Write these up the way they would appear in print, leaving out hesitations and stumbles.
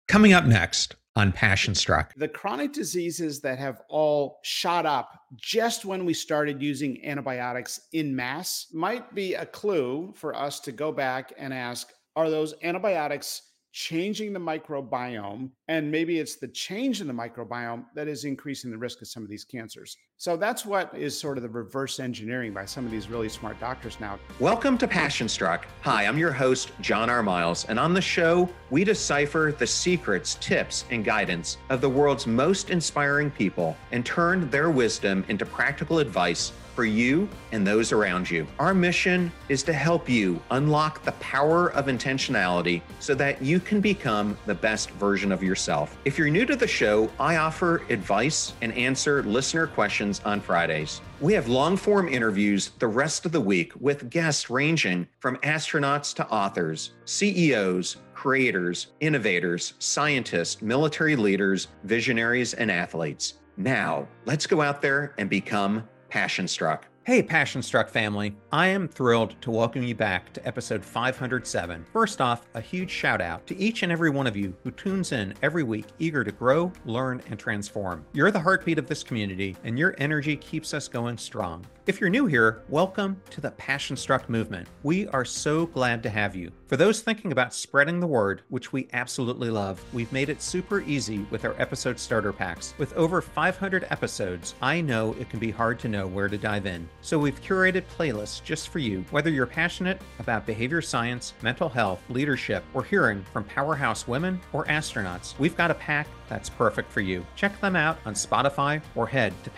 Coming up next on Passion Struck. The chronic diseases that have all shot up just when we started using antibiotics in mass might be a clue for us to go back and ask, are those antibiotics changing the microbiome? And maybe it's the change in the microbiome that is increasing the risk of some of these cancers. So that's what is sort of the reverse engineering by some of these really smart doctors now. Welcome to Passion Struck. Hi, I'm your host, John R. Miles, and on the show, we decipher the secrets, tips, and guidance of the world's most inspiring people and turn their wisdom into practical advice for you and those around you. Our mission is to help you unlock the power of intentionality so that you can become the best version of yourself. If you're new to the show, I offer advice and answer listener questions on Fridays. We have long-form interviews the rest of the week with guests ranging from astronauts to authors, CEOs, creators, innovators, scientists, military leaders, visionaries, and athletes. Now, let's go out there and become Passion Struck. Hey, Passion Struck family. I am thrilled to welcome you back to episode 507. First off, a huge shout out to each and every one of you who tunes in every week, eager to grow, learn, and transform. You're the heartbeat of this community, and your energy keeps us going strong. If you're new here, welcome to the Passion Struck movement. We are so glad to have you. For those thinking about spreading the word, which we absolutely love, we've made it super easy with our episode starter packs. With over 500 episodes, I know it can be hard to know where to dive in. So we've curated playlists just for you. Whether you're passionate about behavior science, mental health, leadership, or hearing from powerhouse women or astronauts, we've got a pack that's perfect for you. Check them out on Spotify or head to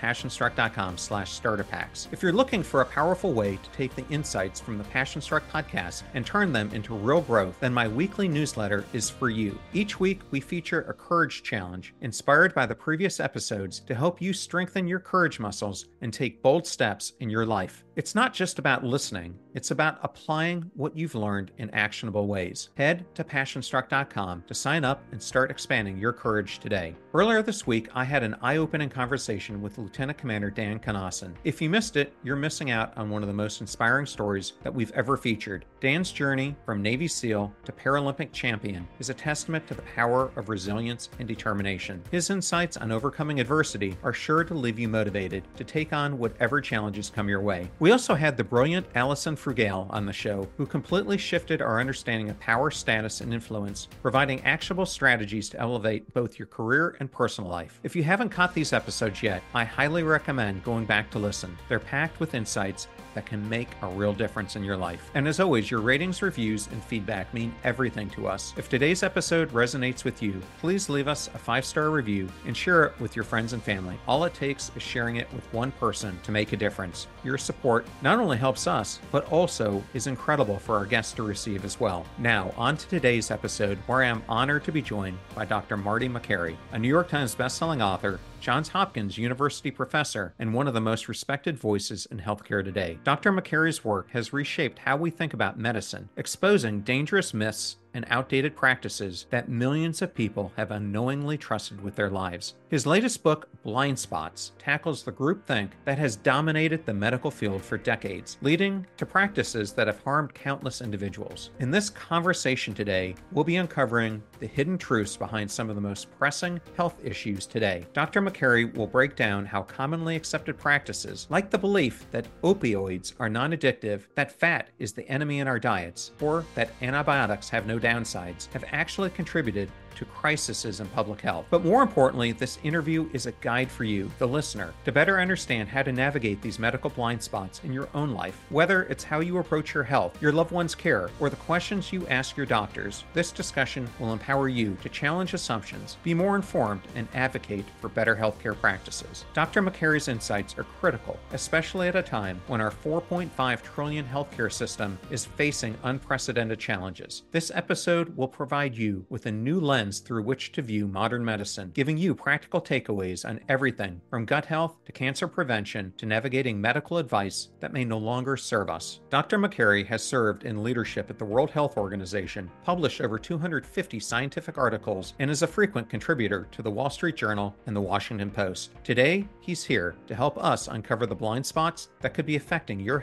passionstruck.com/starterpacks. If you're looking for a powerful way to take the insights from the Passion Struck podcast and turn them into real growth, then my weekly newsletter is for you. Each week, we feature a courage challenge inspired by the previous episodes to help you strengthen your courage muscles and take bold steps in your life. It's not just about listening, it's about applying what you've learned in actionable ways. Head to passionstruck.com to sign up and start expanding your courage today. Earlier this week, I had an eye-opening conversation with Lieutenant Commander Dan Knassen. If you missed it, you're missing out on one of the most inspiring stories that we've ever featured. Dan's journey from Navy SEAL to Paralympic champion is a testament to the power of resilience and determination. His insights on overcoming adversity are sure to leave you motivated to take on whatever challenges come your way. We also had the brilliant Allison Frugale on the show, who completely shifted our understanding of power, status, and influence, providing actionable strategies to elevate both your career and personal life. If you haven't caught these episodes yet, I highly recommend going back to listen. They're packed with insights that can make a real difference in your life. And as always, your ratings, reviews, and feedback mean everything to us. If today's episode resonates with you, please leave us a 5-star review and share it with your friends and family. All it takes is sharing it with one person to make a difference. Your support not only helps us, but also is incredible for our guests to receive as well. Now, on to today's episode, where I am honored to be joined by Dr. Marty Makary, a New York Times bestselling author, Johns Hopkins University professor, and one of the most respected voices in healthcare today. Dr. Makary's work has reshaped how we think about medicine, exposing dangerous myths and outdated practices that millions of people have unknowingly trusted with their lives. His latest book, Blind Spots, tackles the groupthink that has dominated the medical field for decades, leading to practices that have harmed countless individuals. In this conversation today, we'll be uncovering the hidden truths behind some of the most pressing health issues today. Dr. Makary will break down how commonly accepted practices, like the belief that opioids are non-addictive, that fat is the enemy in our diets, or that antibiotics have no downsides, have actually contributed to crises in public health. But more importantly, this interview is a guide for you, the listener, to better understand how to navigate these medical blind spots in your own life. Whether it's how you approach your health, your loved one's care, or the questions you ask your doctors, this discussion will empower you to challenge assumptions, be more informed, and advocate for better healthcare practices. Dr. Makary's insights are critical, especially at a time when our $4.5 trillion healthcare system is facing unprecedented challenges. This episode will provide you with a new lens through which to view modern medicine, giving you practical takeaways on everything from gut health to cancer prevention to navigating medical advice that may no longer serve us. Dr. Makary has served in leadership at the World Health Organization, published over 250 scientific articles, and is a frequent contributor to the Wall Street Journal and the Washington Post. Today, he's here to help us uncover the blind spots that could be affecting your health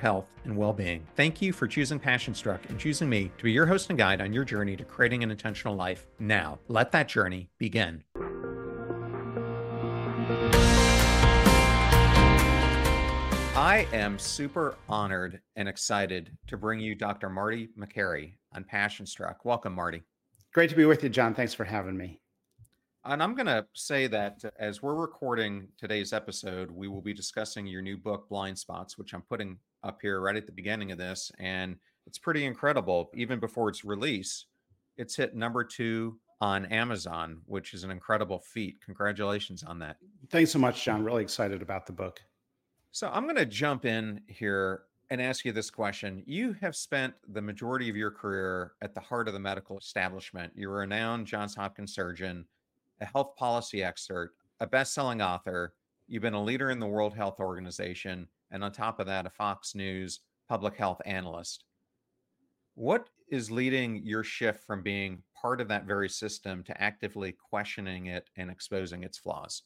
and well-being. Thank you for choosing Passion Struck and choosing me to be your host and guide on your journey to creating an intentional life. Now, let that journey begin. I am super honored and excited to bring you Dr. Marty Makary on Passion Struck. Welcome, Marty. Great to be with you, John. Thanks for having me. And I'm going to say that as we're recording today's episode, we will be discussing your new book, Blind Spots, which I'm putting up here right at the beginning of this. And it's pretty incredible. Even before its release, it's hit number 2 on Amazon, which is an incredible feat. Congratulations on that. Thanks so much, John. Really excited about the book. So I'm going to jump in here and ask you this question. You have spent the majority of your career at the heart of the medical establishment. You're a renowned Johns Hopkins surgeon, a health policy expert, a best-selling author. You've been a leader in the World Health Organization, and on top of that, a Fox News public health analyst. What is leading your shift from being part of that very system to actively questioning it and exposing its flaws?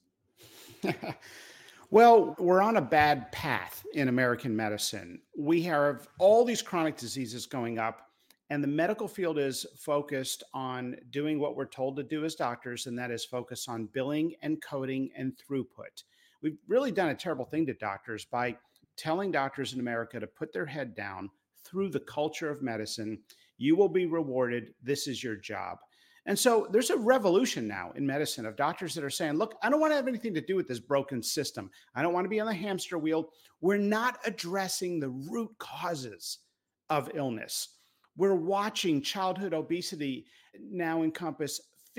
Well, we're on a bad path in American medicine. We have all these chronic diseases going up, and the medical field is focused on doing what we're told to do as doctors, and that is focus on billing and coding and throughput. We've really done a terrible thing to doctors by telling doctors in America to put their head down through the culture of medicine. You will be rewarded. This is your job. And so there's a revolution now in medicine of doctors that are saying, look, I don't want to have anything to do with this broken system. I don't want to be on the hamster wheel. We're not addressing the root causes of illness. We're watching childhood obesity now encompass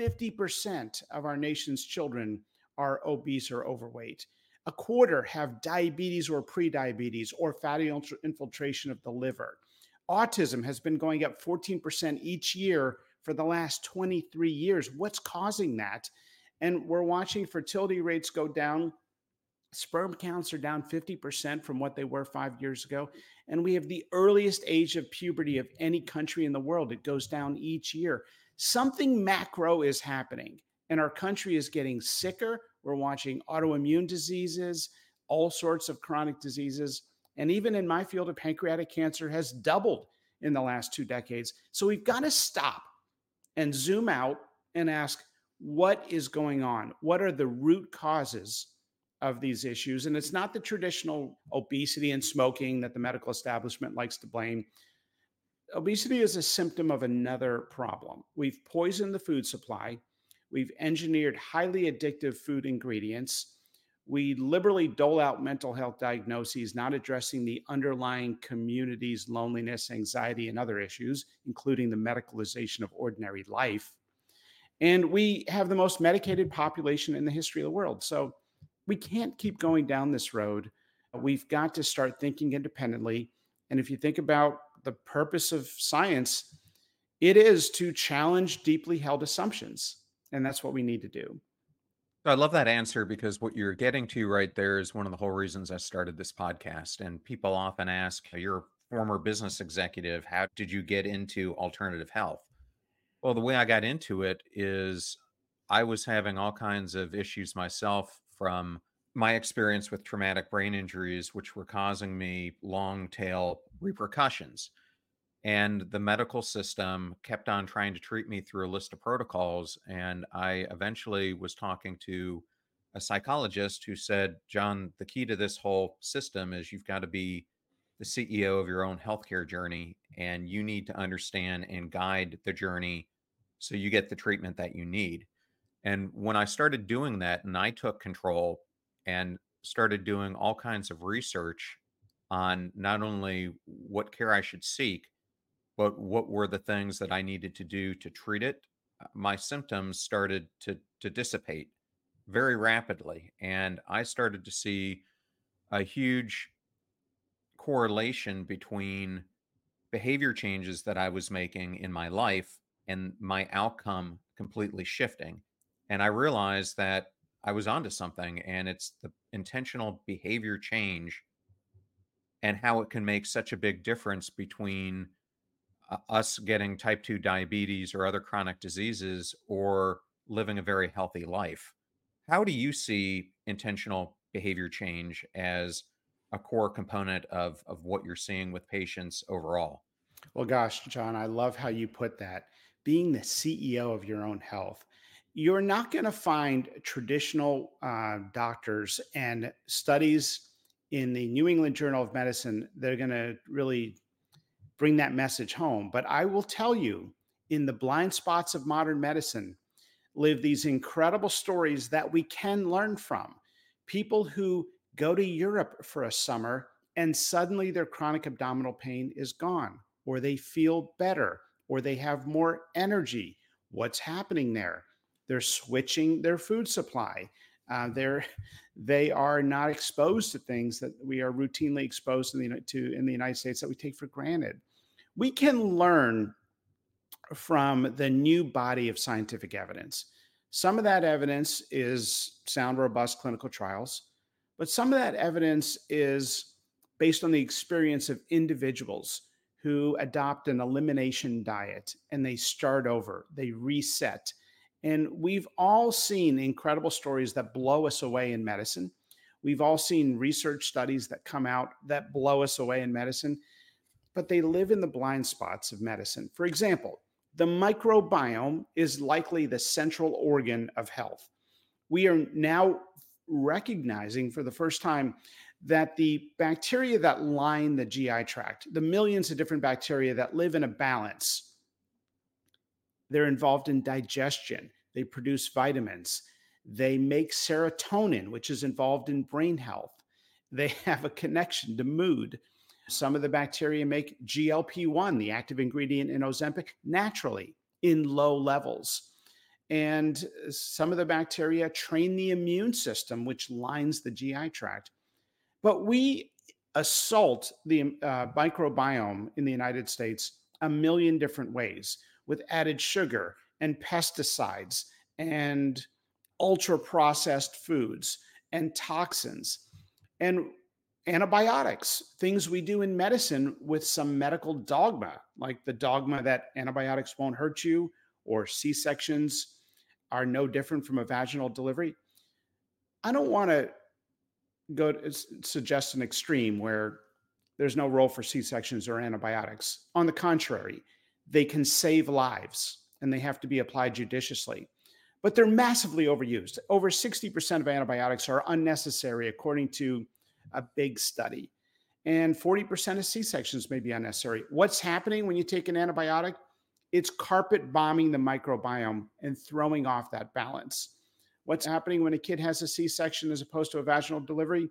50% of our nation's children are obese or overweight. A quarter have diabetes or prediabetes or fatty infiltration of the liver. Autism has been going up 14% each year for the last 23 years. What's causing that? And we're watching fertility rates go down. Sperm counts are down 50% from what they were 5 years ago. And we have the earliest age of puberty of any country in the world. It goes down each year. Something macro is happening, and our country is getting sicker. We're watching autoimmune diseases, all sorts of chronic diseases. And even in my field of pancreatic cancer has doubled in the last 2 decades. So we've got to stop and zoom out and ask, what is going on? What are the root causes of these issues? And it's not the traditional obesity and smoking that the medical establishment likes to blame. Obesity is a symptom of another problem. We've poisoned the food supply. We've engineered highly addictive food ingredients. We liberally dole out mental health diagnoses, not addressing the underlying community's loneliness, anxiety, and other issues, including the medicalization of ordinary life. And we have the most medicated population in the history of the world. So we can't keep going down this road. We've got to start thinking independently. And if you think about the purpose of science, it is to challenge deeply held assumptions. And that's what we need to do. I love that answer, because what you're getting to right there is one of the whole reasons I started this podcast. And people often ask, you're a former business executive, how did you get into alternative health? Well, the way I got into it is I was having all kinds of issues myself from my experience with traumatic brain injuries, which were causing me long tail repercussions. And the medical system kept on trying to treat me through a list of protocols. And I eventually was talking to a psychologist who said, John, the key to this whole system is you've got to be the CEO of your own healthcare journey, and you need to understand and guide the journey so you get the treatment that you need. And when I started doing that, and I took control and started doing all kinds of research on not only what care I should seek, but what were the things that I needed to do to treat it, my symptoms started to dissipate very rapidly. And I started to see a huge correlation between behavior changes that I was making in my life and my outcome completely shifting. And I realized that I was onto something, and it's the intentional behavior change and how it can make such a big difference between us getting type 2 diabetes or other chronic diseases or living a very healthy life. How do you see intentional behavior change as a core component of what you're seeing with patients overall. Well, gosh, John, I love how you put that. Being the CEO of your own health, you're not going to find traditional doctors and studies in the New England Journal of Medicine that are going to really bring that message home. But I will tell you, in the blind spots of modern medicine, live these incredible stories that we can learn from. People who go to Europe for a summer and suddenly their chronic abdominal pain is gone, or they feel better, or they have more energy. What's happening there? They're switching their food supply. They are not exposed to things that we are routinely exposed in the United States that we take for granted. We can learn from the new body of scientific evidence. Some of that evidence is sound, robust clinical trials, but some of that evidence is based on the experience of individuals who adopt an elimination diet and they start over, they reset. And we've all seen incredible stories that blow us away in medicine. We've all seen research studies that come out that blow us away in medicine, but they live in the blind spots of medicine. For example, the microbiome is likely the central organ of health. We are now recognizing for the first time that the bacteria that line the GI tract, the millions of different bacteria that live in a balance, they're involved in digestion. They produce vitamins. They make serotonin, which is involved in brain health. They have a connection to mood. Some of the bacteria make GLP-1, the active ingredient in Ozempic, naturally in low levels. And some of the bacteria train the immune system, which lines the GI tract. But we assault the microbiome in the United States a million different ways with added sugar and pesticides and ultra-processed foods and toxins and antibiotics, things we do in medicine with some medical dogma, like the dogma that antibiotics won't hurt you or C-sections are no different from a vaginal delivery. I don't want to suggest an extreme where there's no role for C-sections or antibiotics. On the contrary, they can save lives and they have to be applied judiciously. But they're massively overused. Over 60% of antibiotics are unnecessary, according to a big study. And 40% of C-sections may be unnecessary. What's happening when you take an antibiotic? It's carpet bombing the microbiome and throwing off that balance. What's happening when a kid has a C-section as opposed to a vaginal delivery?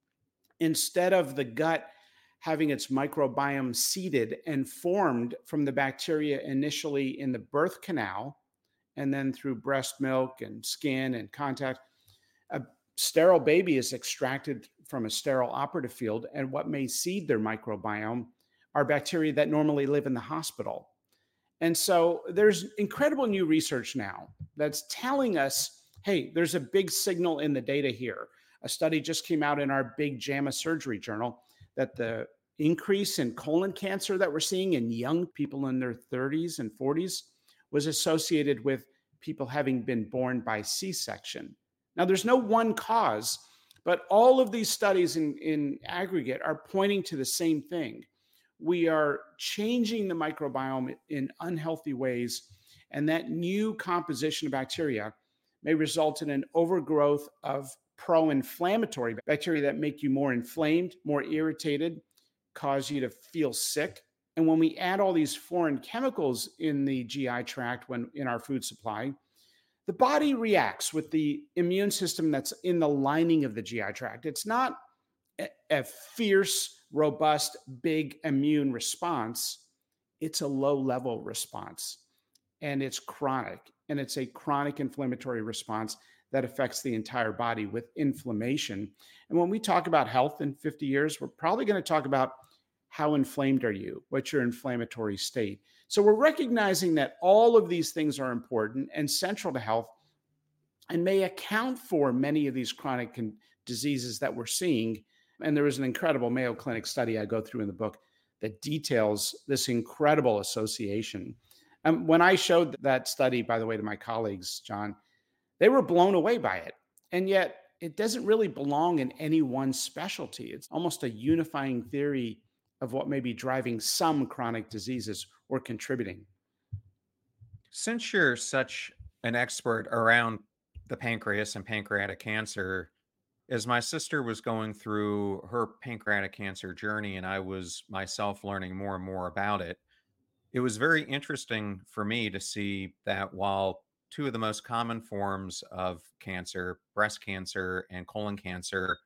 Instead of the gut having its microbiome seeded and formed from the bacteria initially in the birth canal, and then through breast milk and skin and contact, a sterile baby is extracted from a sterile operative field, and what may seed their microbiome are bacteria that normally live in the hospital. And so there's incredible new research now that's telling us, hey, there's a big signal in the data here. A study just came out in our big JAMA Surgery journal that the increase in colon cancer that we're seeing in young people in their 30s and 40s was associated with people having been born by C-section. Now, there's no one cause, but all of these studies in aggregate are pointing to the same thing. We are changing the microbiome in unhealthy ways, and that new composition of bacteria may result in an overgrowth of pro-inflammatory bacteria that make you more inflamed, more irritated, cause you to feel sick. And when we add all these foreign chemicals in the GI tract when in our food supply, the body reacts with the immune system that's in the lining of the GI tract. It's not a fierce, robust, big immune response. It's a low-level response, and it's chronic, and it's a chronic inflammatory response that affects the entire body with inflammation. And when we talk about health in 50 years, we're probably going to talk about how inflamed are you? What's your inflammatory state? So we're recognizing that all of these things are important and central to health and may account for many of these chronic diseases that we're seeing. And there was an incredible Mayo Clinic study I go through in the book that details this incredible association. When I showed that study, by the way, to my colleagues, John, they were blown away by it. And yet it doesn't really belong in any one specialty. It's almost a unifying theory of what may be driving some chronic diseases or contributing. Since you're such an expert around the pancreas and pancreatic cancer, as my sister was going through her pancreatic cancer journey and I was myself learning more and more about it, it was very interesting for me to see that while two of the most common forms of cancer, breast cancer and colon cancer,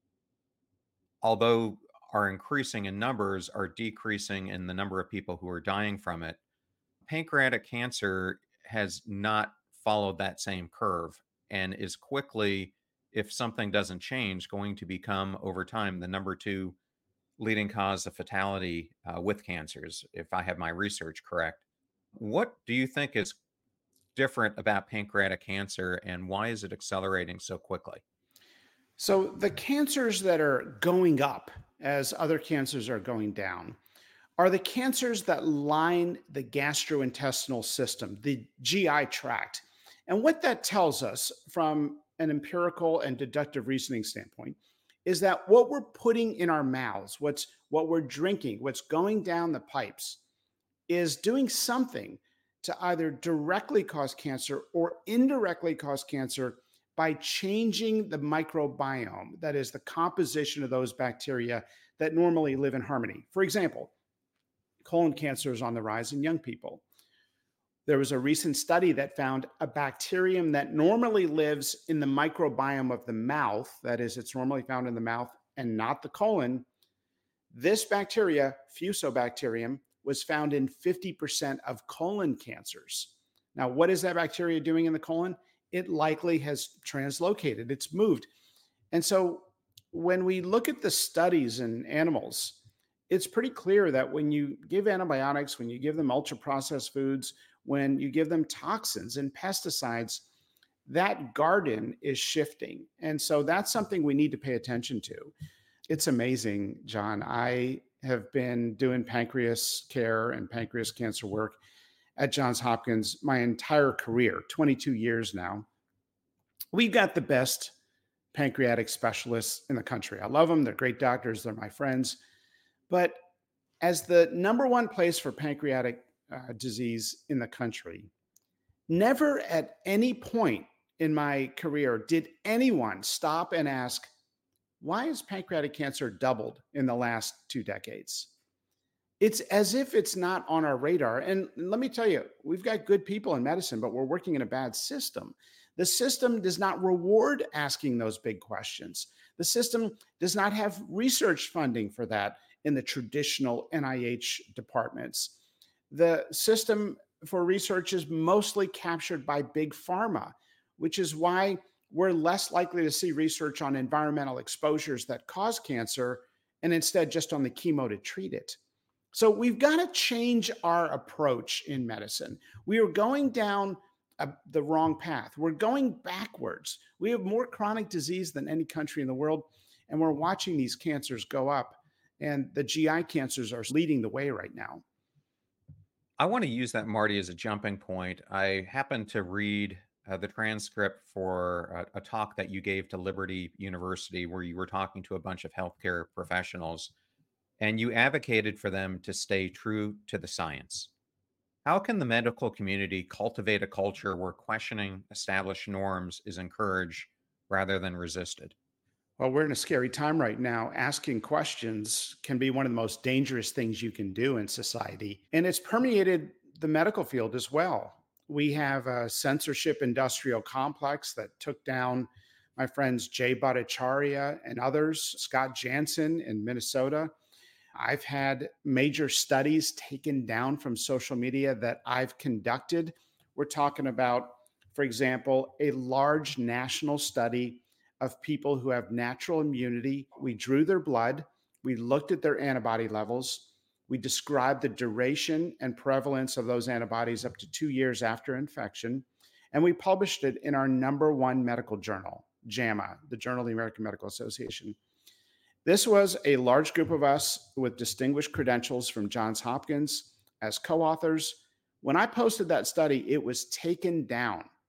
although are increasing in numbers, are decreasing in the number of people who are dying from it. Pancreatic cancer has not followed that same curve and is quickly, if something doesn't change, going to become over time the number two leading cause of fatality with cancers, if I have my research correct. What do you think is different about pancreatic cancer and why is it accelerating so quickly? So, the cancers that are going up as other cancers are going down are the cancers that line the gastrointestinal system, the GI tract. And what that tells us from an empirical and deductive reasoning standpoint is that what we're putting in our mouths, what we're drinking, what's going down the pipes is doing something to either directly cause cancer or indirectly cause cancer by changing the microbiome, that is the composition of those bacteria that normally live in harmony. For example, colon cancer is on the rise in young people. There was a recent study that found a bacterium that normally lives in the microbiome of the mouth, that is, it's normally found in the mouth and not the colon. This bacteria, Fusobacterium, was found in 50% of colon cancers. Now, what is that bacteria doing in the colon? It likely has translocated, it's moved. And so when we look at the studies in animals, it's pretty clear that when you give antibiotics, when you give them ultra processed foods, when you give them toxins and pesticides, that garden is shifting. And so that's something we need to pay attention to. It's amazing, John. I have been doing pancreas care and pancreas cancer work at Johns Hopkins my entire career, 22 years now. We've got the best pancreatic specialists in the country. I love them. They're great doctors. They're my friends. But as the number one place for pancreatic disease in the country, never at any point in my career did anyone stop and ask, why has pancreatic cancer doubled in the last 2 decades? It's as if it's not on our radar. And let me tell you, we've got good people in medicine, but we're working in a bad system. The system does not reward asking those big questions. The system does not have research funding for that in the traditional NIH departments. The system for research is mostly captured by big pharma, which is why we're less likely to see research on environmental exposures that cause cancer and instead just on the chemo to treat it. So we've got to change our approach in medicine. We are going down the wrong path. We're going backwards. We have more chronic disease than any country in the world, and we're watching these cancers go up. And the GI cancers are leading the way right now. I want to use that, Marty, as a jumping point. I happened to read the transcript for a talk that you gave to Liberty University where you were talking to a bunch of healthcare professionals and you advocated for them to stay true to the science. How can the medical community cultivate a culture where questioning established norms is encouraged rather than resisted? Well, we're in a scary time right now. Asking questions can be one of the most dangerous things you can do in society. And it's permeated the medical field as well. We have a censorship industrial complex that took down my friends Jay Bhattacharya and others, Scott Jansen in Minnesota. I've had major studies taken down from social media that I've conducted. We're talking about, for example, a large national study of people who have natural immunity. We drew their blood. We looked at their antibody levels. We described the duration and prevalence of those antibodies up to 2 years after infection. And we published it in our number one medical journal, JAMA, the Journal of the American Medical Association. This was a large group of us with distinguished credentials from Johns Hopkins as co-authors. When I posted that study, it was taken down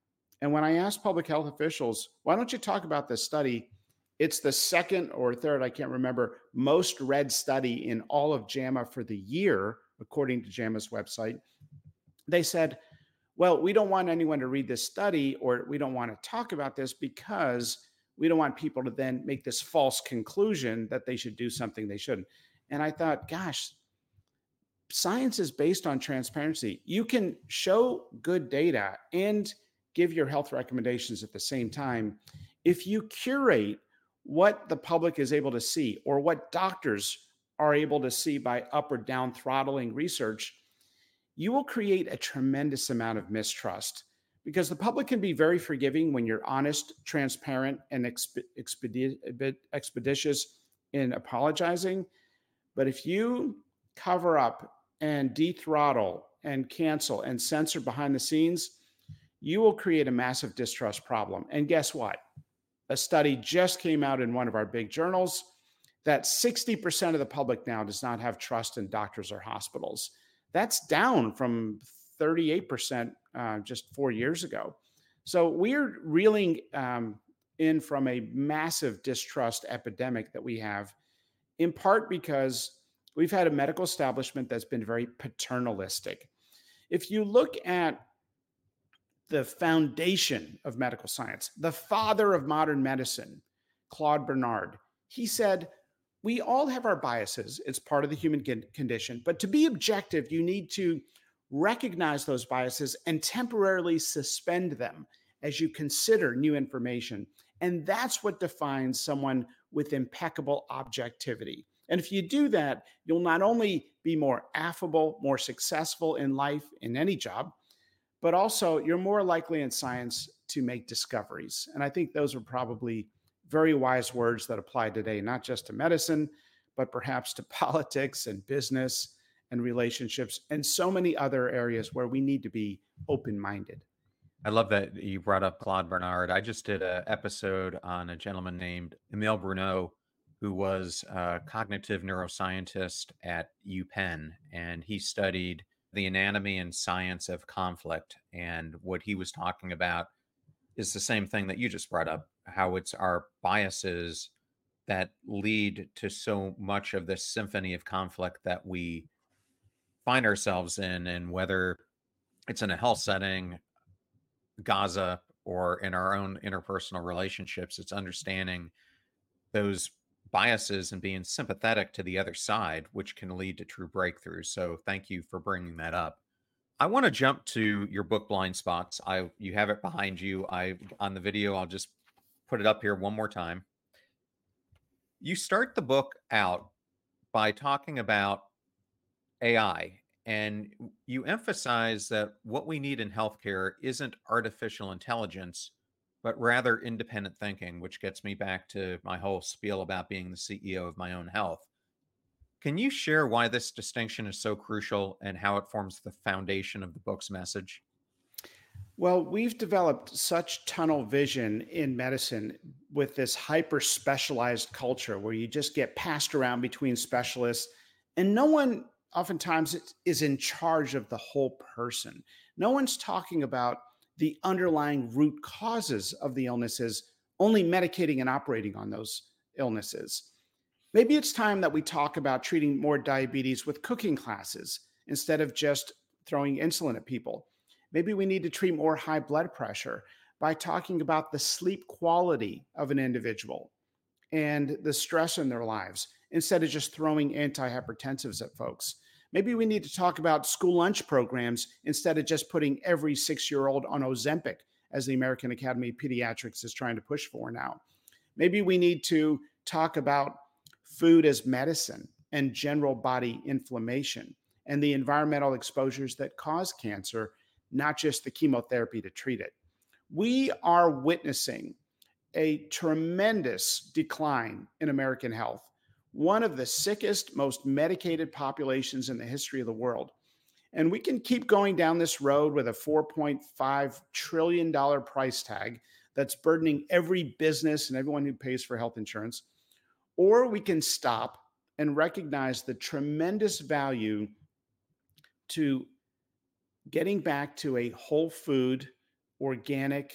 And when I asked public health officials, why don't you talk about this study? It's the second or third, I can't remember, most read study in all of JAMA for the year, according to JAMA's website. They said, well, we don't want anyone to read this study, or we don't want to talk about this because we don't want people to then make this false conclusion that they should do something they shouldn't. And I thought, gosh, science is based on transparency. You can show good data and give your health recommendations at the same time. If you curate what the public is able to see or what doctors are able to see by up or down throttling research, you will create a tremendous amount of mistrust, because the public can be very forgiving when you're honest, transparent, and expeditious in apologizing. But if you cover up and dethrottle and cancel and censor behind the scenes, you will create a massive distrust problem. And guess what? A study just came out in one of our big journals that 60% of the public now does not have trust in doctors or hospitals. That's down from 38% just 4 years ago. So we're reeling in from a massive distrust epidemic that we have, in part because we've had a medical establishment that's been very paternalistic. If you look at the foundation of medical science, the father of modern medicine, Claude Bernard, he said, we all have our biases. It's part of the human condition. But to be objective, you need to recognize those biases and temporarily suspend them as you consider new information. And that's what defines someone with impeccable objectivity. And if you do that, you'll not only be more affable, more successful in life, in any job, but also you're more likely in science to make discoveries. And I think those are probably very wise words that apply today, not just to medicine, but perhaps to politics and business and relationships and so many other areas where we need to be open-minded. I love that you brought up Claude Bernard. I just did an episode on a gentleman named Emile Bruneau, who was a cognitive neuroscientist at UPenn, and he studied the anatomy and science of conflict. And what he was talking about is the same thing that you just brought up, how it's our biases that lead to so much of this symphony of conflict that we find ourselves in, and whether it's in a health setting, Gaza, or in our own interpersonal relationships, it's understanding those biases and being sympathetic to the other side, which can lead to true breakthroughs. So thank you for bringing that up. I want to jump to your book, Blind Spots. You have it behind you. On the video, I'll just put it up here one more time. You start the book out by talking about AI, and you emphasize that what we need in healthcare isn't artificial intelligence, but rather independent thinking, which gets me back to my whole spiel about being the CEO of my own health. Can you share why this distinction is so crucial and how it forms the foundation of the book's message? Well, we've developed such tunnel vision in medicine with this hyper specialized culture where you just get passed around between specialists, and no one oftentimes is in charge of the whole person. No one's talking about the underlying root causes of the illnesses, only medicating and operating on those illnesses. Maybe it's time that we talk about treating more diabetes with cooking classes instead of just throwing insulin at people. Maybe we need to treat more high blood pressure by talking about the sleep quality of an individual and the stress in their lives instead of just throwing antihypertensives at folks. Maybe we need to talk about school lunch programs instead of just putting every 6-year-old on Ozempic, as the American Academy of Pediatrics is trying to push for now. Maybe we need to talk about food as medicine and general body inflammation and the environmental exposures that cause cancer, not just the chemotherapy to treat it. We are witnessing a tremendous decline in American health, one of the sickest, most medicated populations in the history of the world. And we can keep going down this road with a $4.5 trillion price tag that's burdening every business and everyone who pays for health insurance. Or we can stop and recognize the tremendous value to getting back to a whole food, organic,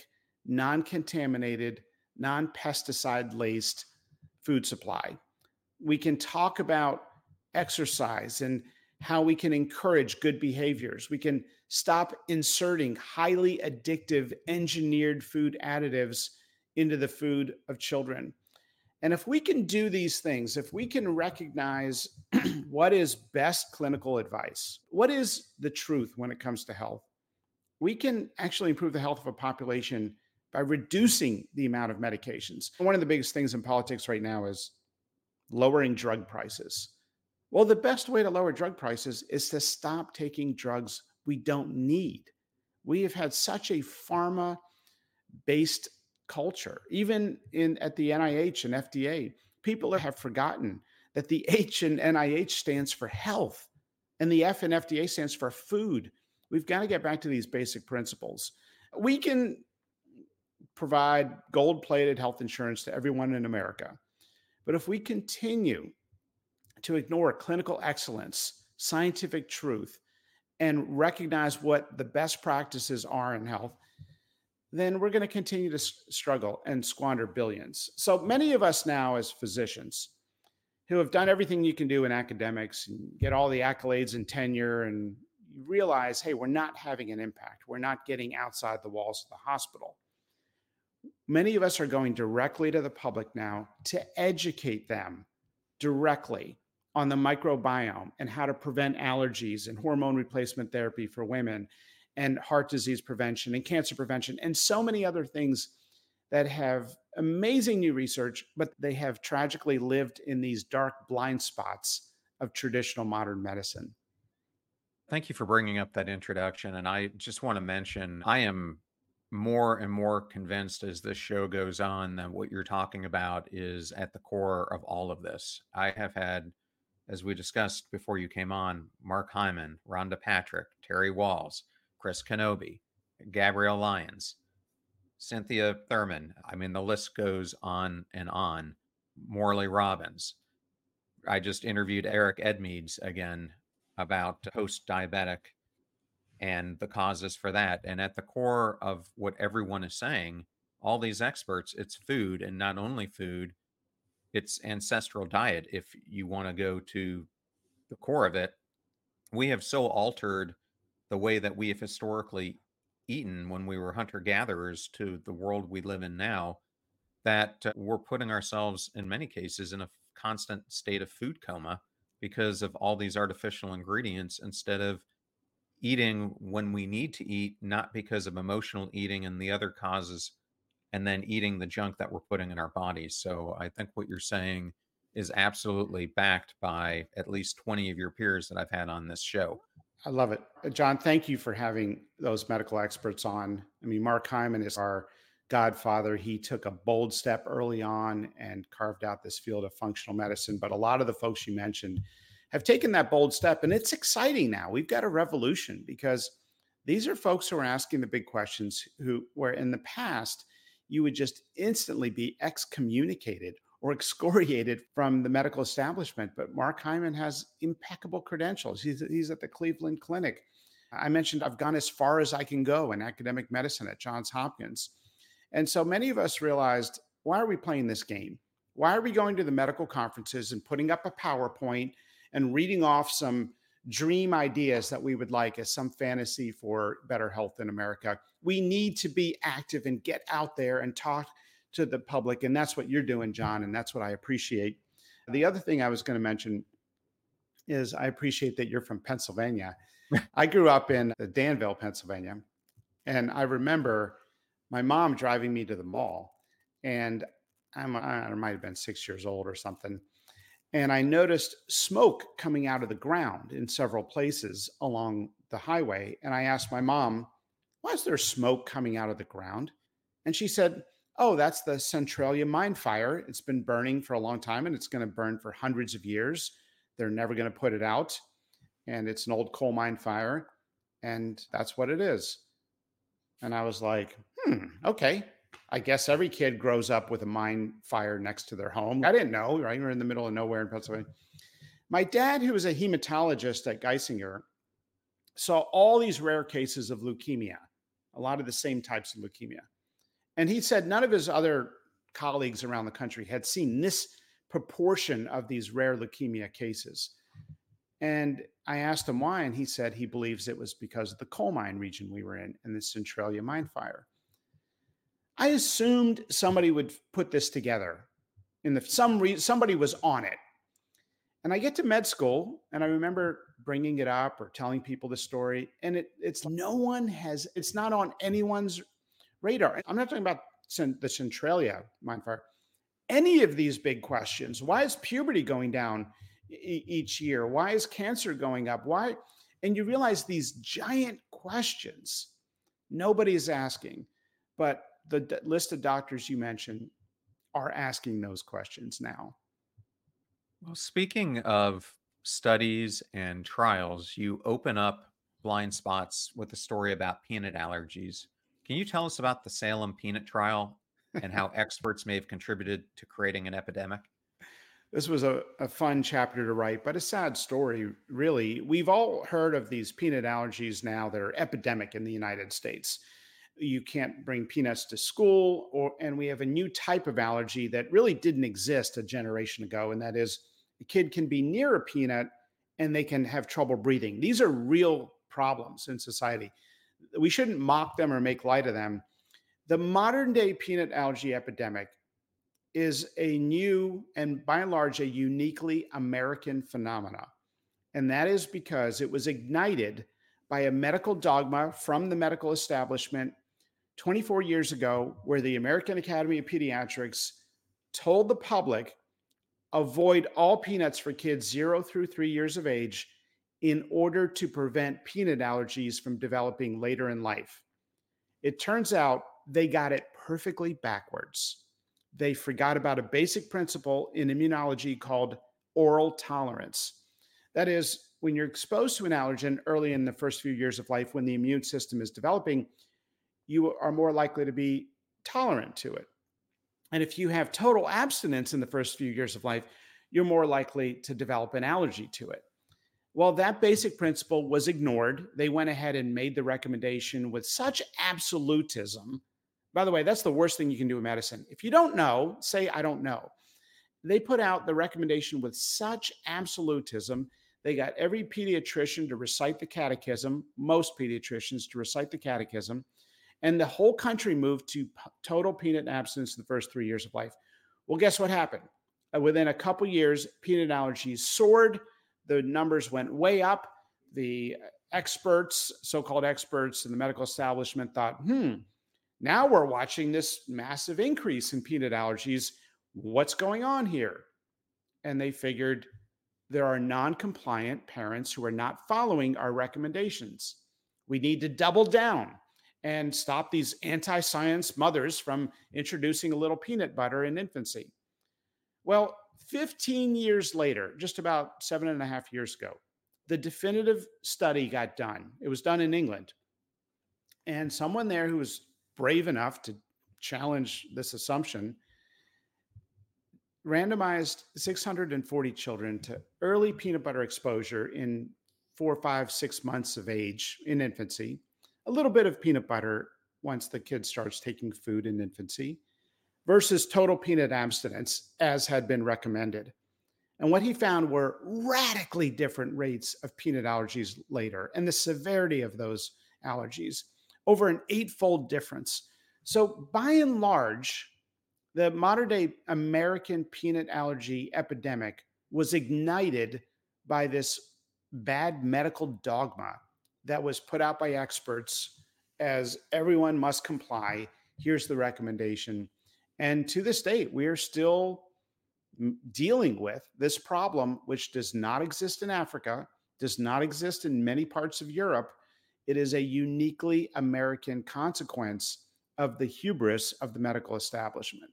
non-contaminated, non-pesticide laced food supply. We can talk about exercise and how we can encourage good behaviors. We can stop inserting highly addictive engineered food additives into the food of children. And if we can do these things, if we can recognize what is best clinical advice, what is the truth when it comes to health, we can actually improve the health of a population by reducing the amount of medications. One of the biggest things in politics right now is lowering drug prices. Well, the best way to lower drug prices is to stop taking drugs we don't need. We have had such a pharma based culture, even at the NIH and FDA. People have forgotten that the H in NIH stands for health and the F in FDA stands for food. We've got to get back to these basic principles. We can provide gold-plated health insurance to everyone in America. But if we continue to ignore clinical excellence, scientific truth, and recognize what the best practices are in health, then we're going to continue to struggle and squander billions. So many of us now as physicians who have done everything you can do in academics and get all the accolades and tenure, and you realize, hey, we're not having an impact. We're not getting outside the walls of the hospital. Many of us are going directly to the public now to educate them directly on the microbiome and how to prevent allergies and hormone replacement therapy for women and heart disease prevention and cancer prevention and so many other things that have amazing new research, but they have tragically lived in these dark blind spots of traditional modern medicine. Thank you for bringing up that introduction. And I just want to mention, I am more and more convinced as this show goes on that what you're talking about is at the core of all of this. I have had, as we discussed before you came on, Mark Hyman, Rhonda Patrick, Terry Walls, Chris Kenobi, Gabrielle Lyons, Cynthia Thurman. I mean, the list goes on and on. Morley Robbins. I just interviewed Eric Edmeades again about post-diabetic and the causes for that. And at the core of what everyone is saying, all these experts, it's food, and not only food, it's ancestral diet. If you want to go to the core of it, we have so altered the way that we have historically eaten when we were hunter-gatherers to the world we live in now, that we're putting ourselves in many cases in a constant state of food coma because of all these artificial ingredients, instead of eating when we need to eat, not because of emotional eating and the other causes, and then eating the junk that we're putting in our bodies. So I think what you're saying is absolutely backed by at least 20 of your peers that I've had on this show. I love it. John, thank you for having those medical experts on. I mean, Mark Hyman is our godfather. He took a bold step early on and carved out this field of functional medicine. But a lot of the folks you mentioned have taken that bold step, and it's exciting now. We've got a revolution because these are folks who are asking the big questions, where in the past you would just instantly be excommunicated or excoriated from the medical establishment. But Mark Hyman has impeccable credentials. He's at the Cleveland Clinic. I mentioned I've gone as far as I can go in academic medicine at Johns Hopkins. And so many of us realized, why are we playing this game? Why are we going to the medical conferences and putting up a PowerPoint and reading off some dream ideas that we would like as some fantasy for better health in America? We need to be active and get out there and talk to the public. And that's what you're doing, John. And that's what I appreciate. The other thing I was going to mention is I appreciate that you're from Pennsylvania. I grew up in Danville, Pennsylvania. And I remember my mom driving me to the mall, and I might have been 6 years old or something. And I noticed smoke coming out of the ground in several places along the highway. And I asked my mom, why is there smoke coming out of the ground? And she said, oh, that's the Centralia mine fire. It's been burning for a long time, and it's going to burn for hundreds of years. They're never going to put it out. And it's an old coal mine fire. And that's what it is. And I was like, okay. I guess every kid grows up with a mine fire next to their home. I didn't know, right? We're in the middle of nowhere in Pennsylvania. My dad, who was a hematologist at Geisinger, saw all these rare cases of leukemia, a lot of the same types of leukemia. And he said none of his other colleagues around the country had seen this proportion of these rare leukemia cases. And I asked him why, and he said he believes it was because of the coal mine region we were in and the Centralia mine fire. I assumed somebody would put this together. Somebody was on it. And I get to med school, and I remember bringing it up or telling people the story, and it's not on anyone's radar. I'm not talking about the Centralia mine fire. Any of these big questions. Why is puberty going down each year? Why is cancer going up? Why? And you realize these giant questions nobody is asking, but the list of doctors you mentioned are asking those questions now. Well, speaking of studies and trials, you open up Blind Spots with a story about peanut allergies. Can you tell us about the Salem peanut trial and how experts may have contributed to creating an epidemic? This was a fun chapter to write, but a sad story, really. We've all heard of these peanut allergies now that are epidemic in the United States. You can't bring peanuts to school, and we have a new type of allergy that really didn't exist a generation ago, and that is a kid can be near a peanut and they can have trouble breathing. These are real problems in society. We shouldn't mock them or make light of them. The modern day peanut allergy epidemic is a new and by and large a uniquely American phenomena. And that is because it was ignited by a medical dogma from the medical establishment 24 years ago, where the American Academy of Pediatrics told the public, avoid all peanuts for kids 0 through 3 years of age in order to prevent peanut allergies from developing later in life. It turns out they got it perfectly backwards. They forgot about a basic principle in immunology called oral tolerance. That is, when you're exposed to an allergen early in the first few years of life, when the immune system is developing, you are more likely to be tolerant to it. And if you have total abstinence in the first few years of life, you're more likely to develop an allergy to it. Well, that basic principle was ignored. They went ahead and made the recommendation with such absolutism. By the way, that's the worst thing you can do in medicine. If you don't know, say, I don't know. They put out the recommendation with such absolutism. They got every pediatrician to recite the catechism, most pediatricians to recite the catechism, and the whole country moved to total peanut abstinence in the first 3 years of life. Well, guess what happened? Within a couple years, peanut allergies soared. The numbers went way up. The experts, so-called experts in the medical establishment thought, now we're watching this massive increase in peanut allergies. What's going on here? And they figured there are non-compliant parents who are not following our recommendations. We need to double down and stop these anti-science mothers from introducing a little peanut butter in infancy. Well, 15 years later, just about 7.5 years ago, the definitive study got done. It was done in England. And someone there who was brave enough to challenge this assumption randomized 640 children to early peanut butter exposure in 4, 5, 6 months of age in infancy, a little bit of peanut butter once the kid starts taking food in infancy, versus total peanut abstinence as had been recommended. And what he found were radically different rates of peanut allergies later, and the severity of those allergies, over an 8-fold difference. So by and large, the modern day American peanut allergy epidemic was ignited by this bad medical dogma that was put out by experts as everyone must comply. Here's the recommendation. And to this date, we are still dealing with this problem, which does not exist in Africa, does not exist in many parts of Europe. It is a uniquely American consequence of the hubris of the medical establishment.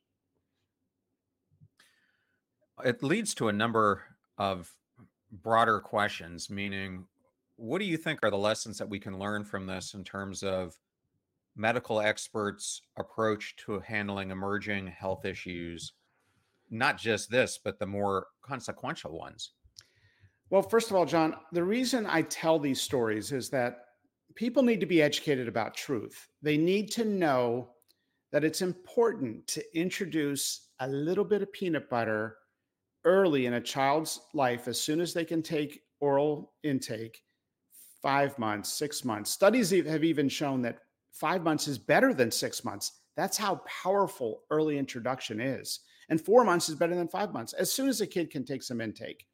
It leads to a number of broader questions, meaning, what do you think are the lessons that we can learn from this in terms of medical experts' approach to handling emerging health issues? Not just this, but the more consequential ones. Well, first of all, John, the reason I tell these stories is that people need to be educated about truth. They need to know that it's important to introduce a little bit of peanut butter early in a child's life, as soon as they can take oral intake, 5 months, 6 months. Studies have even shown that 5 months is better than 6 months. That's how powerful early introduction is. And 4 months is better than 5 months, as soon as a kid can take some intake.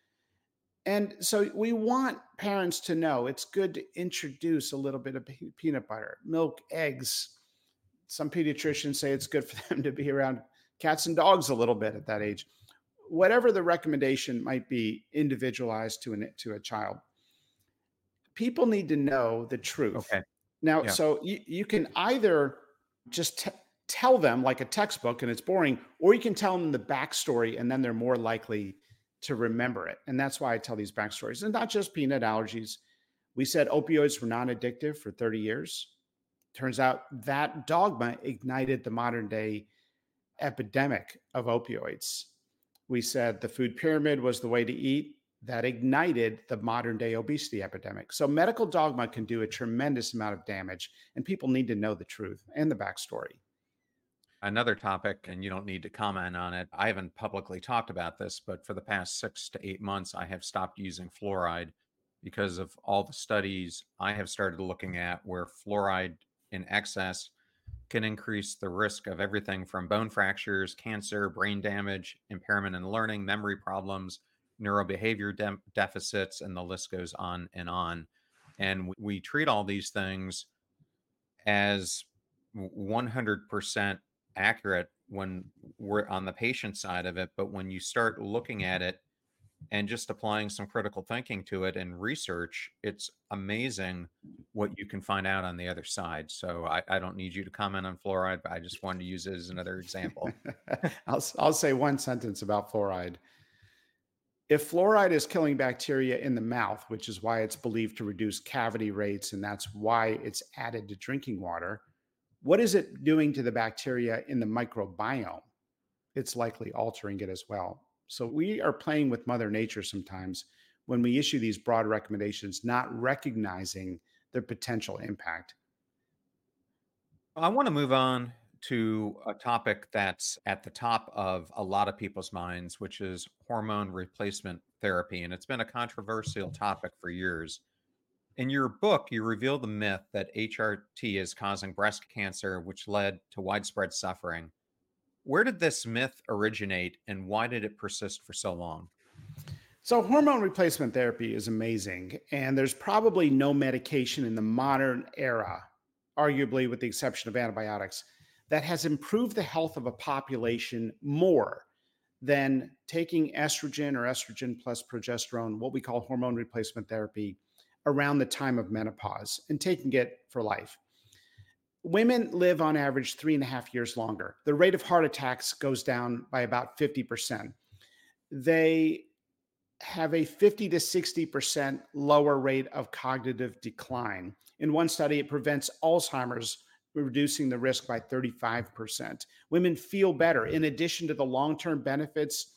And so we want parents to know it's good to introduce a little bit of peanut butter, milk, eggs. Some pediatricians say it's good for them to be around cats and dogs a little bit at that age. Whatever the recommendation might be, individualized to a child. People need to know the truth. Okay. Now, Yeah. so you can either just tell them like a textbook and it's boring, or you can tell them the backstory and then they're more likely to remember it. And that's why I tell these backstories. And not just peanut allergies. We said opioids were non-addictive for 30 years. Turns out that dogma ignited the modern day epidemic of opioids. We said the food pyramid was the way to eat. That ignited the modern day obesity epidemic. So medical dogma can do a tremendous amount of damage, and people need to know the truth and the backstory. Another topic, and you don't need to comment on it. I haven't publicly talked about this, but for the past 6 to 8 months, I have stopped using fluoride because of all the studies I have started looking at where fluoride in excess can increase the risk of everything from bone fractures, cancer, brain damage, impairment in learning, memory problems, neurobehavior deficits, and the list goes on and on. And we treat all these things as 100% accurate when we're on the patient side of it. But when you start looking at it and just applying some critical thinking to it and research, it's amazing what you can find out on the other side. So I don't need you to comment on fluoride, but I just wanted to use it as another example. I'll say one sentence about fluoride. If fluoride is killing bacteria in the mouth, which is why it's believed to reduce cavity rates, and that's why it's added to drinking water, what is it doing to the bacteria in the microbiome? It's likely altering it as well. So we are playing with Mother Nature sometimes when we issue these broad recommendations, not recognizing their potential impact. I want to move on to a topic that's at the top of a lot of people's minds, which is hormone replacement therapy. And it's been a controversial topic for years. In your book, you reveal the myth that HRT is causing breast cancer, which led to widespread suffering. Where did this myth originate and why did it persist for so long? So, hormone replacement therapy is amazing. And there's probably no medication in the modern era, arguably with the exception of antibiotics, that has improved the health of a population more than taking estrogen or estrogen plus progesterone, what we call hormone replacement therapy, around the time of menopause and taking it for life. Women live on average 3.5 years longer. The rate of heart attacks goes down by about 50%. They have a 50 to 60% lower rate of cognitive decline. In one study, it prevents Alzheimer's, reducing the risk by 35%. Women feel better. In addition to the long-term benefits,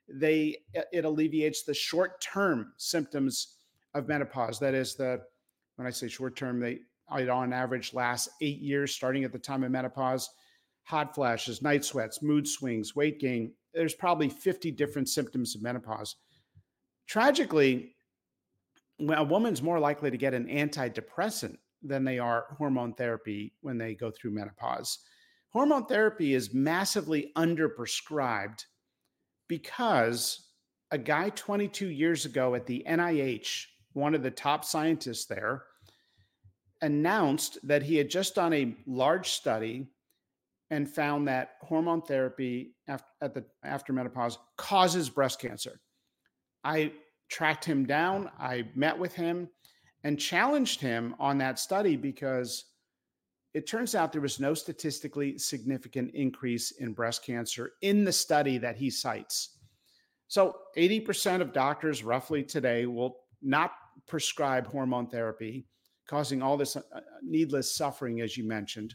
it alleviates the short-term symptoms of menopause. That is, when I say short-term, they on average last 8 years, starting at the time of menopause. Hot flashes, night sweats, mood swings, weight gain. There's probably 50 different symptoms of menopause. Tragically, a woman's more likely to get an antidepressant than they are hormone therapy when they go through menopause. Hormone therapy is massively underprescribed because a guy 22 years ago at the NIH, one of the top scientists there, announced that he had just done a large study and found that hormone therapy after menopause causes breast cancer. I tracked him down. I met with him and challenged him on that study because it turns out there was no statistically significant increase in breast cancer in the study that he cites. So 80% of doctors roughly today will not prescribe hormone therapy, causing all this needless suffering, as you mentioned.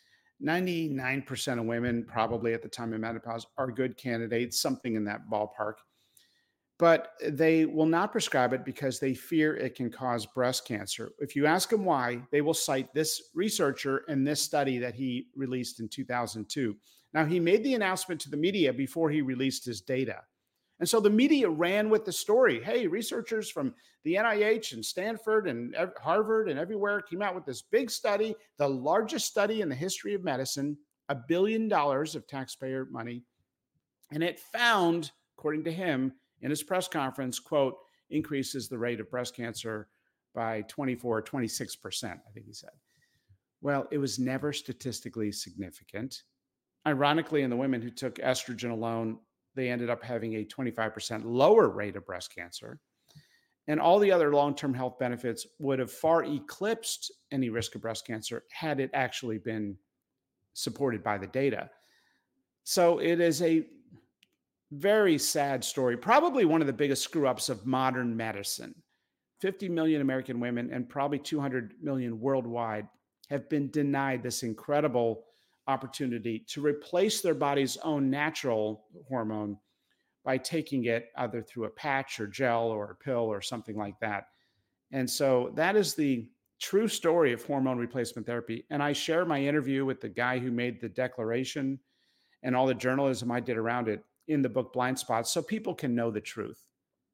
99% of women probably at the time of menopause are good candidates, something in that ballpark. but they will not prescribe it because they fear it can cause breast cancer. If you ask them why, they will cite this researcher and this study that he released in 2002. Now, he made the announcement to the media before he released his data. And so the media ran with the story. Hey, researchers from the NIH and Stanford and Harvard and everywhere came out with this big study, the largest study in the history of medicine, $1 billion of taxpayer money. And it found, according to him, in his press conference, quote, increases the rate of breast cancer by 26%, I think he said. Well, it was never statistically significant. Ironically, in the women who took estrogen alone, they ended up having a 25% lower rate of breast cancer. And all the other long-term health benefits would have far eclipsed any risk of breast cancer had it actually been supported by the data. So it is a very sad story, probably one of the biggest screw-ups of modern medicine. 50 million American women and probably 200 million worldwide have been denied this incredible opportunity to replace their body's own natural hormone by taking it either through a patch or gel or a pill or something like that. And so that is the true story of hormone replacement therapy. And I share my interview with the guy who made the declaration and all the journalism I did around it in the book Blind Spots, so people can know the truth.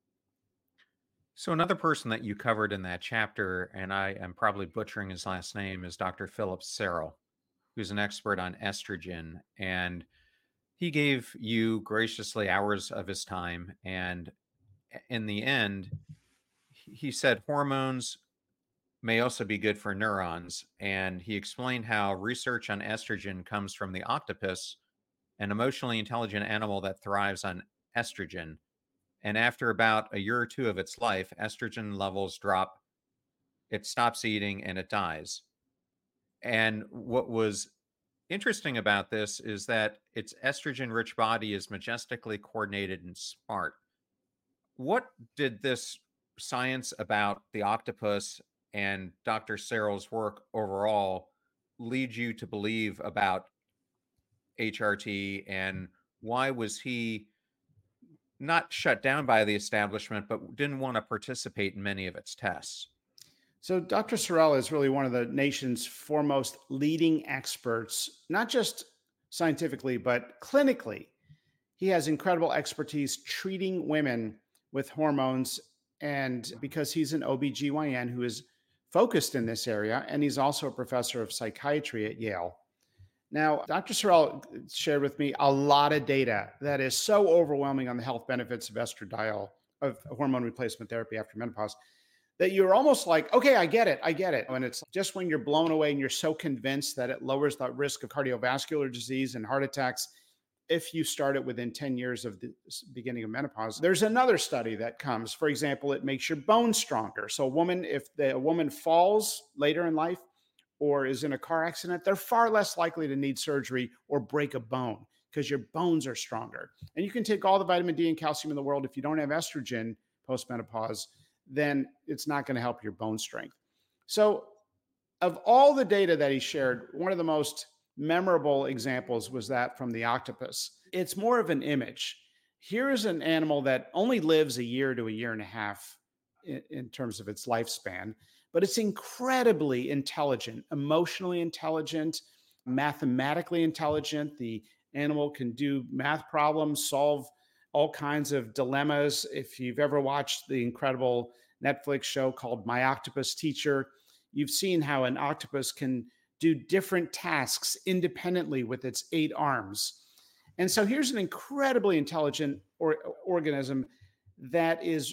So another person that you covered in that chapter, and I am probably butchering his last name, is Dr. Philip Serrell, who's an expert on estrogen. And he gave you graciously hours of his time. And in the end, he said hormones may also be good for neurons. And he explained how research on estrogen comes from the octopus, an emotionally intelligent animal that thrives on estrogen. And after about a year or two of its life, estrogen levels drop, it stops eating, and it dies. And what was interesting about this is that its estrogen-rich body is majestically coordinated and smart. What did this science about the octopus and Dr. Serrell's work overall lead you to believe about HRT, and why was he not shut down by the establishment, but didn't want to participate in many of its tests? So Dr. Serrell is really one of the nation's foremost leading experts, not just scientifically, but clinically. He has incredible expertise treating women with hormones, and because he's an OBGYN who is focused in this area, and he's also a professor of psychiatry at Yale. Now, Dr. Serrell shared with me a lot of data that is so overwhelming on the health benefits of estradiol, of hormone replacement therapy after menopause, that you're almost like, okay, I get it. And it's just when you're blown away and you're so convinced that it lowers the risk of cardiovascular disease and heart attacks if you start it within 10 years of the beginning of menopause. There's another study that comes. For example, it makes your bones stronger. So if a woman falls later in life, or is in a car accident, they're far less likely to need surgery or break a bone because your bones are stronger. And you can take all the vitamin D and calcium in the world. If you don't have estrogen postmenopause, then it's not going to help your bone strength. So of all the data that he shared, one of the most memorable examples was that from the octopus. It's more of an image. Here is an animal that only lives a year to a year and a half in terms of its lifespan, but it's incredibly intelligent, emotionally intelligent, mathematically intelligent. The animal can do math problems, solve all kinds of dilemmas. If you've ever watched the incredible Netflix show called My Octopus Teacher, you've seen how an octopus can do different tasks independently with its 8 arms. And so here's an incredibly intelligent organism that is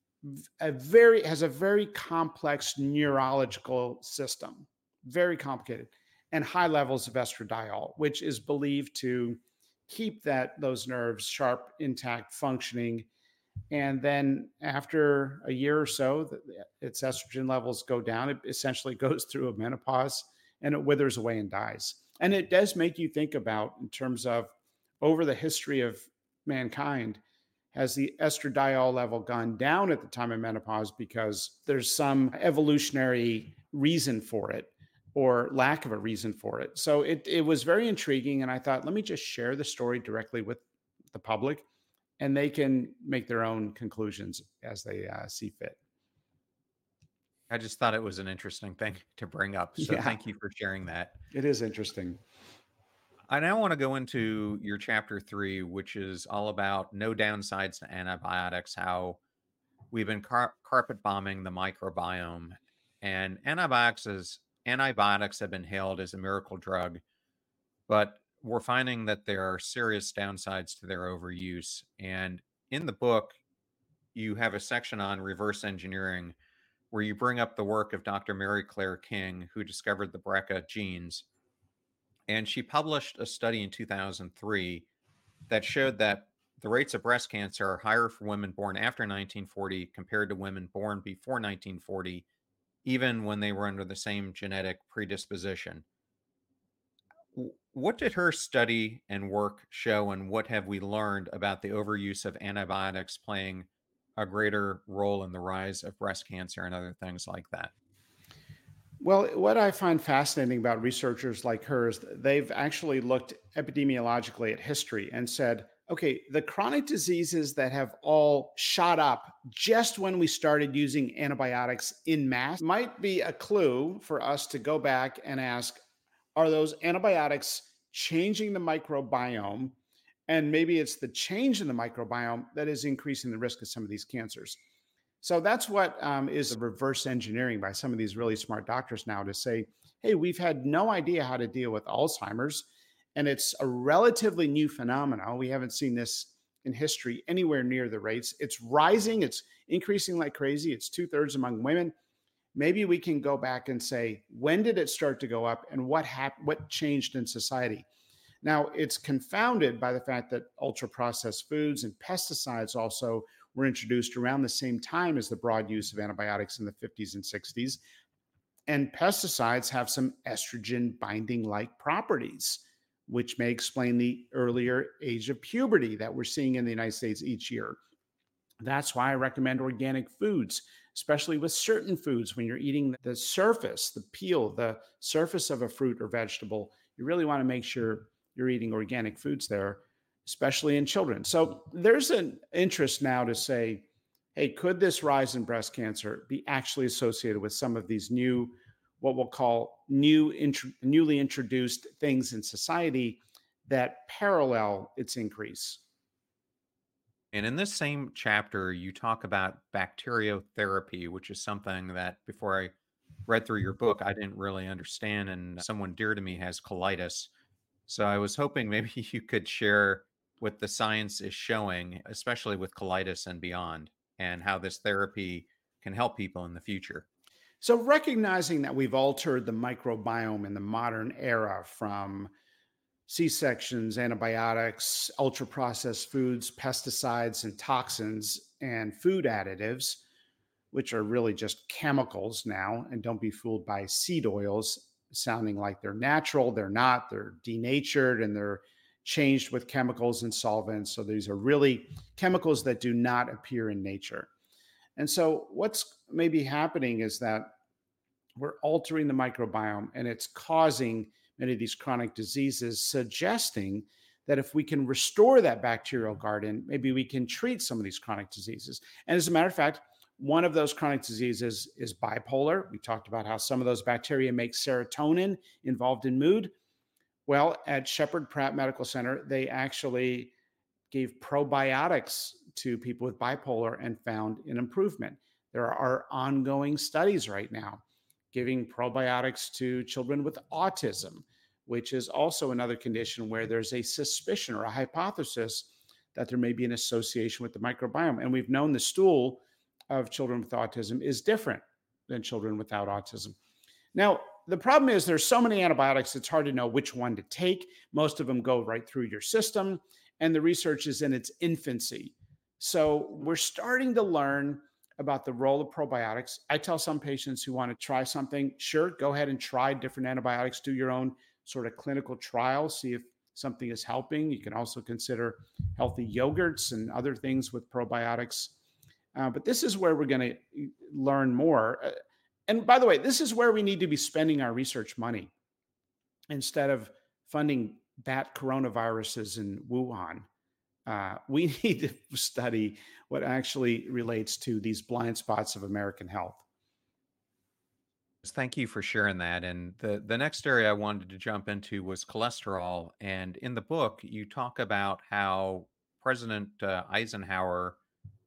has a very complex neurological system, very complicated, and high levels of estradiol, which is believed to keep those nerves sharp, intact, functioning. And then after a year or so, its estrogen levels go down. It essentially goes through a menopause and it withers away and dies. And it does make you think about, in terms of over the history of mankind, has the estradiol level gone down at the time of menopause because there's some evolutionary reason for it or lack of a reason for it? So it was very intriguing. And I thought, let me just share the story directly with the public. and they can make their own conclusions as they see fit. I just thought it was an interesting thing to bring up. So Yeah, thank you for sharing that. it is interesting. I now want to go into your chapter 3, which is all about no downsides to antibiotics, how we've been carpet bombing the microbiome, and antibiotics have been hailed as a miracle drug, but we're finding that there are serious downsides to their overuse. And in the book, you have a section on reverse engineering where you bring up the work of Dr. Mary Claire King, who discovered the BRCA genes. And she published a study in 2003 that showed that the rates of breast cancer are higher for women born after 1940 compared to women born before 1940, even when they were under the same genetic predisposition. What did her study and work show, and what have we learned about the overuse of antibiotics playing a greater role in the rise of breast cancer and other things like that? Well, what I find fascinating about researchers like hers, they've actually looked epidemiologically at history and said, okay, the chronic diseases that have all shot up just when we started using antibiotics in mass might be a clue for us to go back and ask, are those antibiotics changing the microbiome? And maybe it's the change in the microbiome that is increasing the risk of some of these cancers. So that's what is reverse engineering by some of these really smart doctors now to say, hey, we've had no idea how to deal with Alzheimer's, and it's a relatively new phenomenon. We haven't seen this in history anywhere near the rates. It's rising. It's increasing like crazy. It's 2/3 among women. Maybe we can go back and say, when did it start to go up, and what changed in society? Now, it's confounded by the fact that ultra-processed foods and pesticides also were introduced around the same time as the broad use of antibiotics in the 50s and 60s. And pesticides have some estrogen binding-like properties, which may explain the earlier age of puberty that we're seeing in the United States each year. That's why I recommend organic foods, especially with certain foods. When you're eating the surface, the peel, the surface of a fruit or vegetable, you really want to make sure you're eating organic foods there, especially in children. So there's an interest now to say, hey, could this rise in breast cancer be actually associated with some of these new, what we'll call newly introduced things in society that parallel its increase? And in this same chapter, you talk about bacteriotherapy, which is something that before I read through your book, I didn't really understand. And someone dear to me has colitis. So I was hoping maybe you could share what the science is showing, especially with colitis and beyond, and how this therapy can help people in the future. So recognizing that we've altered the microbiome in the modern era from C-sections, antibiotics, ultra-processed foods, pesticides and toxins, and food additives, which are really just chemicals now, and don't be fooled by seed oils sounding like they're natural. They're not. They're denatured and they're changed with chemicals and solvents. So these are really chemicals that do not appear in nature. And so what's maybe happening is that we're altering the microbiome, and it's causing many of these chronic diseases, suggesting that if we can restore that bacterial garden, maybe we can treat some of these chronic diseases. And as a matter of fact, one of those chronic diseases is bipolar. We talked about how some of those bacteria make serotonin involved in mood. Well, at Shepherd Pratt Medical Center, they actually gave probiotics to people with bipolar and found an improvement. There are ongoing studies right now giving probiotics to children with autism, which is also another condition where there's a suspicion or a hypothesis that there may be an association with the microbiome. And we've known the stool of children with autism is different than children without autism. Now, the problem is there's so many antibiotics, it's hard to know which one to take. Most of them go right through your system, and the research is in its infancy. So we're starting to learn about the role of probiotics. I tell some patients who want to try something, sure, go ahead and try different antibiotics, do your own sort of clinical trial, see if something is helping. You can also consider healthy yogurts and other things with probiotics. But this is where we're going to learn more. And by the way, this is where we need to be spending our research money instead of funding bat coronaviruses in Wuhan. We need to study what actually relates to these blind spots of American health. Thank you for sharing that. And the next area I wanted to jump into was cholesterol. And in the book, you talk about how President Eisenhower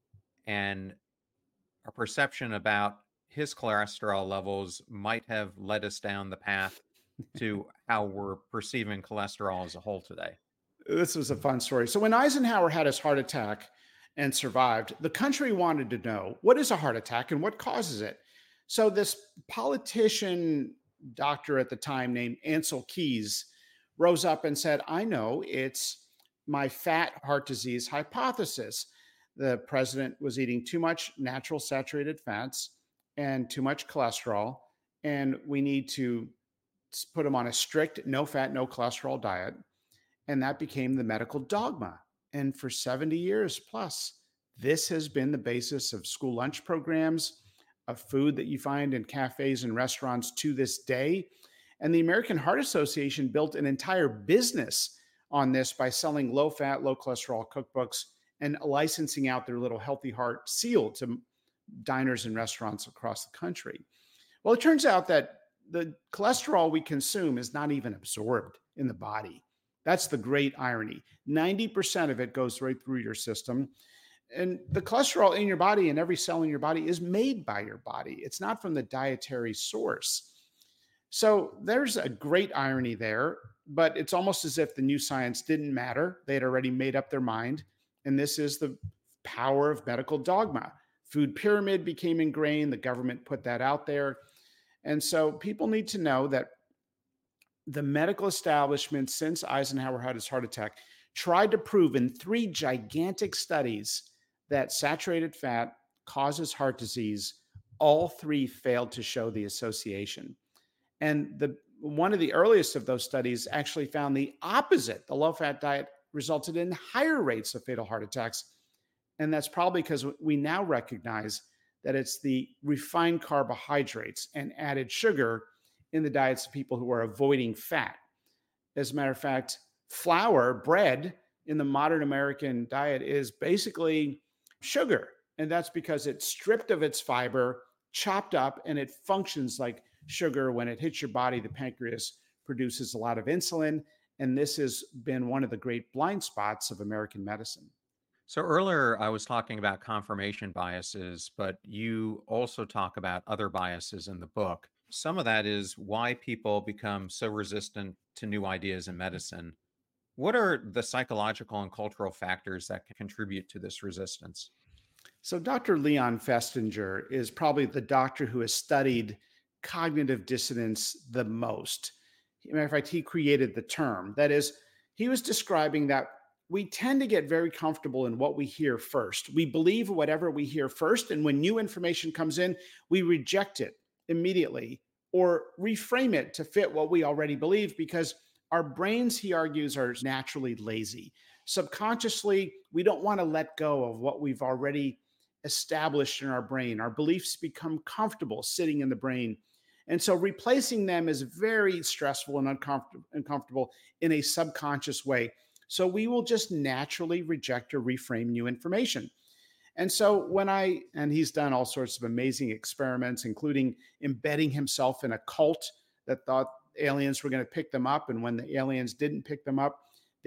and our perception about his cholesterol levels might have led us down the path to how we're perceiving cholesterol as a whole today. This was a fun story. So when Eisenhower had his heart attack and survived, the country wanted to know, what is a heart attack and what causes it? So this politician doctor at the time named Ancel Keys rose up and said, I know, it's my fat heart disease hypothesis. The president was eating too much natural saturated fats and too much cholesterol, and we need to put him on a strict no fat, no cholesterol diet. And that became the medical dogma. And for 70 years plus, this has been the basis of school lunch programs, of food that you find in cafes and restaurants to this day. And the American Heart Association built an entire business on this by selling low fat, low cholesterol cookbooks and licensing out their little Healthy Heart seal to diners and restaurants across the country. Well, it turns out that the cholesterol we consume is not even absorbed in the body. That's the great irony. 90% of it goes right through your system. And the cholesterol in your body and every cell in your body is made by your body. It's not from the dietary source. So there's a great irony there, but it's almost as if the new science didn't matter. They had already made up their mind. And this is the power of medical dogma. Food pyramid became ingrained. The government put that out there. And so people need to know that the medical establishment, since Eisenhower had his heart attack, tried to prove in 3 gigantic studies that saturated fat causes heart disease. All 3 failed to show the association. And one of the earliest of those studies actually found the opposite. The low-fat diet resulted in higher rates of fatal heart attacks. And that's probably because we now recognize that it's the refined carbohydrates and added sugar in the diets of people who are avoiding fat. As a matter of fact, flour, bread in the modern American diet is basically sugar. And that's because it's stripped of its fiber, chopped up, and it functions like sugar. When it hits your body, the pancreas produces a lot of insulin. And this has been one of the great blind spots of American medicine. So earlier I was talking about confirmation biases, but you also talk about other biases in the book. Some of that is why people become so resistant to new ideas in medicine. What are the psychological and cultural factors that can contribute to this resistance? So Dr. Leon Festinger is probably the doctor who has studied cognitive dissonance the most. As a matter of fact, he created the term. That is, he was describing that we tend to get very comfortable in what we hear first. We believe whatever we hear first, and when new information comes in, we reject it immediately or reframe it to fit what we already believe, because our brains, he argues, are naturally lazy. Subconsciously, we don't want to let go of what we've already established in our brain. Our beliefs become comfortable sitting in the brain. And so replacing them is very stressful and uncomfortable in a subconscious way. So we will just naturally reject or reframe new information. And so and he's done all sorts of amazing experiments, including embedding himself in a cult that thought aliens were going to pick them up. And when the aliens didn't pick them up,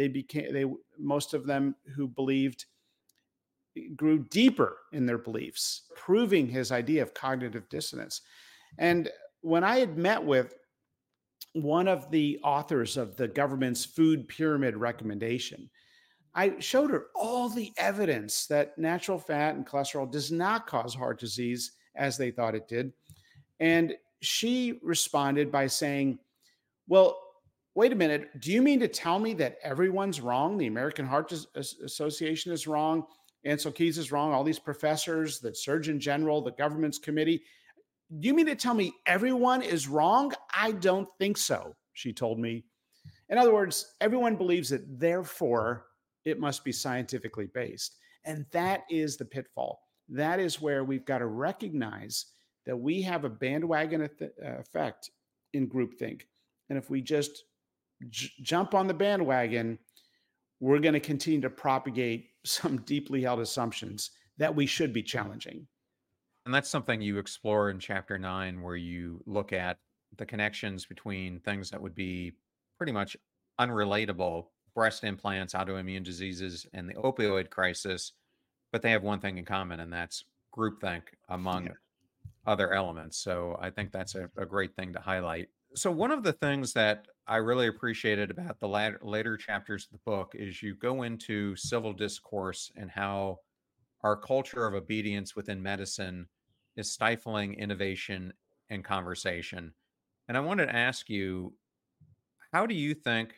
most of them who believed grew deeper in their beliefs, proving his idea of cognitive dissonance. And when I had met with one of the authors of the government's food pyramid recommendation, I showed her all the evidence that natural fat and cholesterol does not cause heart disease as they thought it did. And she responded by saying, well, wait a minute. Do you mean to tell me that everyone's wrong? The American Heart Association is wrong. Ancel Keys is wrong. All these professors, the Surgeon General, the government's committee. Do you mean to tell me everyone is wrong? I don't think so, she told me. In other words, everyone believes it, therefore it must be scientifically based. And that is the pitfall. That is where we've got to recognize that we have a bandwagon effect in groupthink. And if we just jump on the bandwagon, we're going to continue to propagate some deeply held assumptions that we should be challenging. And that's something you explore in chapter 9, where you look at the connections between things that would be pretty much unrelatable, breast implants, autoimmune diseases, and the opioid crisis, but they have one thing in common, and that's groupthink among other elements. So I think that's a great thing to highlight. So one of the things that I really appreciated about the later chapters of the book is you go into civil discourse and how our culture of obedience within medicine is stifling innovation and conversation. And I wanted to ask you, how do you think,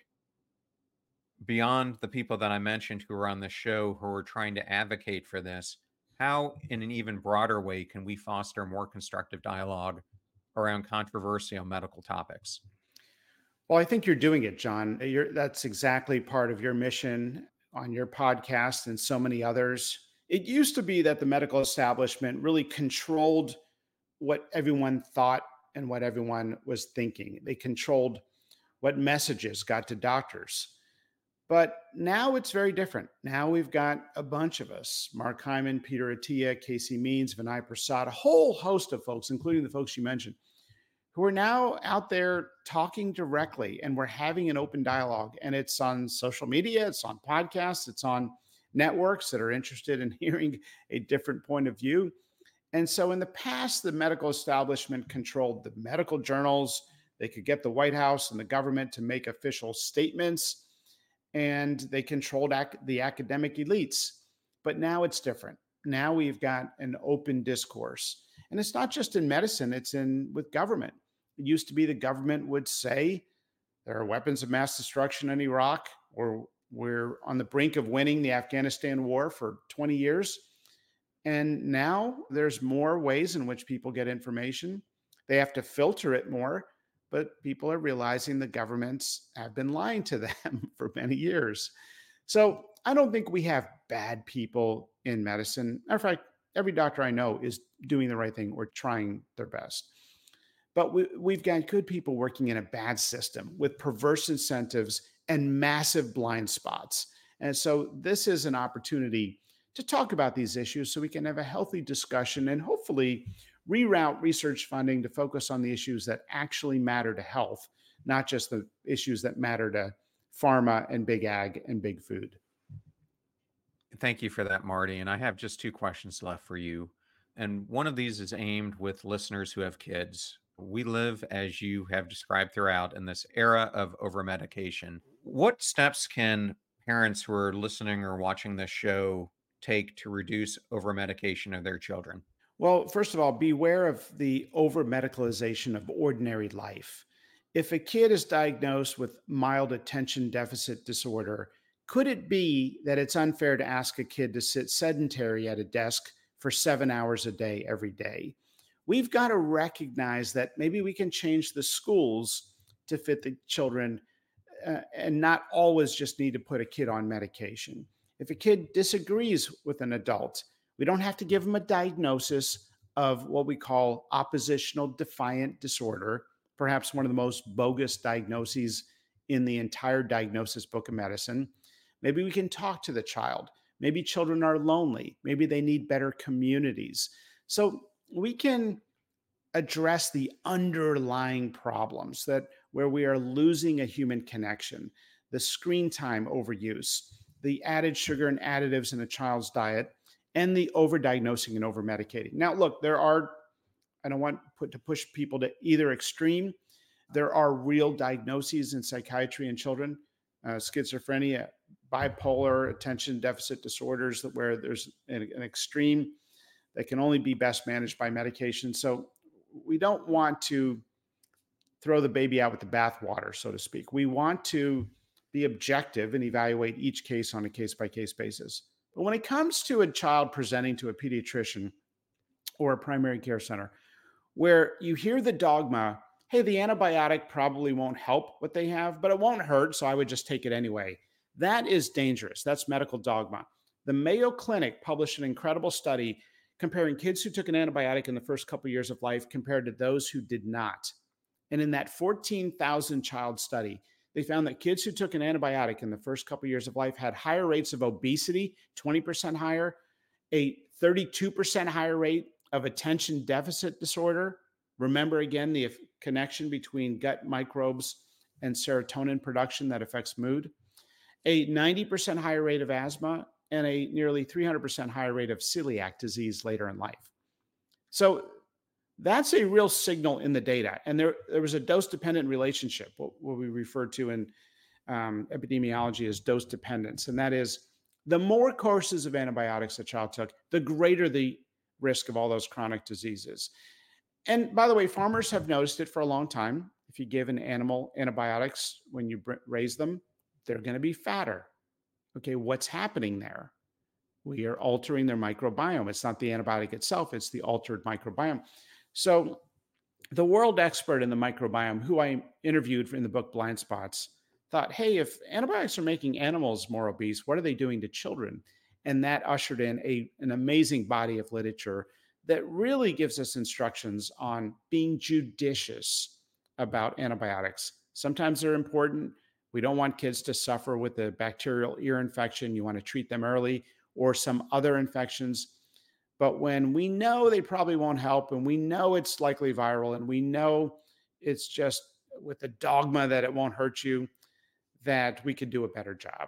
beyond the people that I mentioned who are on the show who are trying to advocate for this, how in an even broader way can we foster more constructive dialogue around controversial medical topics? Well, I think you're doing it, John. That's exactly part of your mission on your podcast and so many others. It used to be that the medical establishment really controlled what everyone thought and what everyone was thinking. They controlled what messages got to doctors. But now it's very different. Now we've got a bunch of us: Mark Hyman, Peter Attia, Casey Means, Vinay Prasad, a whole host of folks, including the folks you mentioned, who are now out there talking directly, and we're having an open dialogue. And it's on social media, it's on podcasts, it's on networks that are interested in hearing a different point of view. And so in the past, the medical establishment controlled the medical journals. They could get the White House and the government to make official statements, and they controlled the academic elites. But now it's different. Now we've got an open discourse. And it's not just in medicine, it's with government. It used to be the government would say there are weapons of mass destruction in Iraq, or we're on the brink of winning the Afghanistan war for 20 years. And now there's more ways in which people get information. They have to filter it more, but people are realizing the governments have been lying to them for many years. So I don't think we have bad people in medicine. In fact, every doctor I know is doing the right thing or trying their best. But we've got good people working in a bad system with perverse incentives and massive blind spots. And so this is an opportunity to talk about these issues so we can have a healthy discussion and hopefully reroute research funding to focus on the issues that actually matter to health, not just the issues that matter to pharma and big ag and big food. Thank you for that, Marty. And I have just 2 questions left for you. And one of these is aimed with listeners who have kids. We live, as you have described throughout, in this era of over-medication. What steps can parents who are listening or watching this show take to reduce over-medication of their children? Well, first of all, beware of the over-medicalization of ordinary life. If a kid is diagnosed with mild attention deficit disorder, could it be that it's unfair to ask a kid to sit sedentary at a desk for 7 hours a day every day? We've got to recognize that maybe we can change the schools to fit the children and not always just need to put a kid on medication. If a kid disagrees with an adult, we don't have to give them a diagnosis of what we call oppositional defiant disorder, perhaps one of the most bogus diagnoses in the entire diagnosis book of medicine. Maybe we can talk to the child. Maybe children are lonely. Maybe they need better communities. So we can address the underlying problems where we are losing a human connection, the screen time overuse, the added sugar and additives in a child's diet, and the overdiagnosing and overmedicating. Now, look, I don't want to push people to either extreme. There are real diagnoses in psychiatry in children, schizophrenia, bipolar, attention deficit disorders, where there's an extreme that can only be best managed by medication. So we don't want to throw the baby out with the bathwater, so to speak. We want to be objective and evaluate each case on a case-by-case basis. But when it comes to a child presenting to a pediatrician or a primary care center, where you hear the dogma, hey, the antibiotic probably won't help what they have, but it won't hurt, so I would just take it anyway. That is dangerous. That's medical dogma. The Mayo Clinic published an incredible study comparing kids who took an antibiotic in the first couple of years of life compared to those who did not. And in that 14,000 child study, They found that kids who took an antibiotic in the first couple of years of life had higher rates of obesity, 20% higher, a 32% higher rate of attention deficit disorder. Remember again the connection between gut microbes and serotonin production that affects mood. A 90% higher rate of asthma and a nearly 300% higher rate of celiac disease later in life. So that's a real signal in the data. And there was a dose-dependent relationship, what we refer to in epidemiology as dose dependence. And that is, the more courses of antibiotics a child took, the greater the risk of all those chronic diseases. And by the way, farmers have noticed it for a long time. If you give an animal antibiotics when you raise them, they're going to be fatter. Okay, what's happening there? We are altering their microbiome. It's not the antibiotic itself, it's the altered microbiome. So the world expert in the microbiome, who I interviewed in the book Blind Spots, thought, hey, if antibiotics are making animals more obese, what are they doing to children? And that ushered in an amazing body of literature that really gives us instructions on being judicious about antibiotics. Sometimes they're important. We don't want kids to suffer with a bacterial ear infection. You want to treat them early, or some other infections. But when we know they probably won't help, and we know it's likely viral, and we know it's just with the dogma that it won't hurt you, that we could do a better job.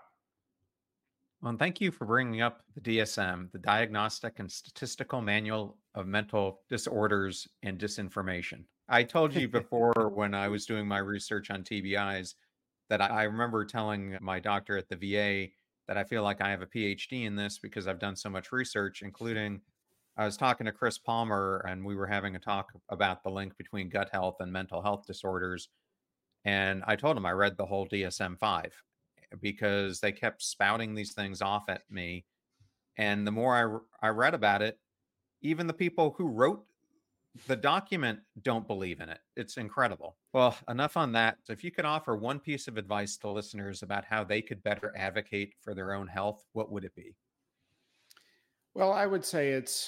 Well, and thank you for bringing up the DSM, the Diagnostic and Statistical Manual of Mental Disorders and Disinformation. I told you before when I was doing my research on TBIs that I remember telling my doctor at the VA that I feel like I have a PhD in this because I've done so much research, including I was talking to Chris Palmer and we were having a talk about the link between gut health and mental health disorders. And I told him I read the whole DSM-5 because they kept spouting these things off at me. And the more I read about it, even the people who wrote the document don't believe in it. It's incredible. Well, enough on that. So if you could offer one piece of advice to listeners about how they could better advocate for their own health, what would it be? Well, I would say it's,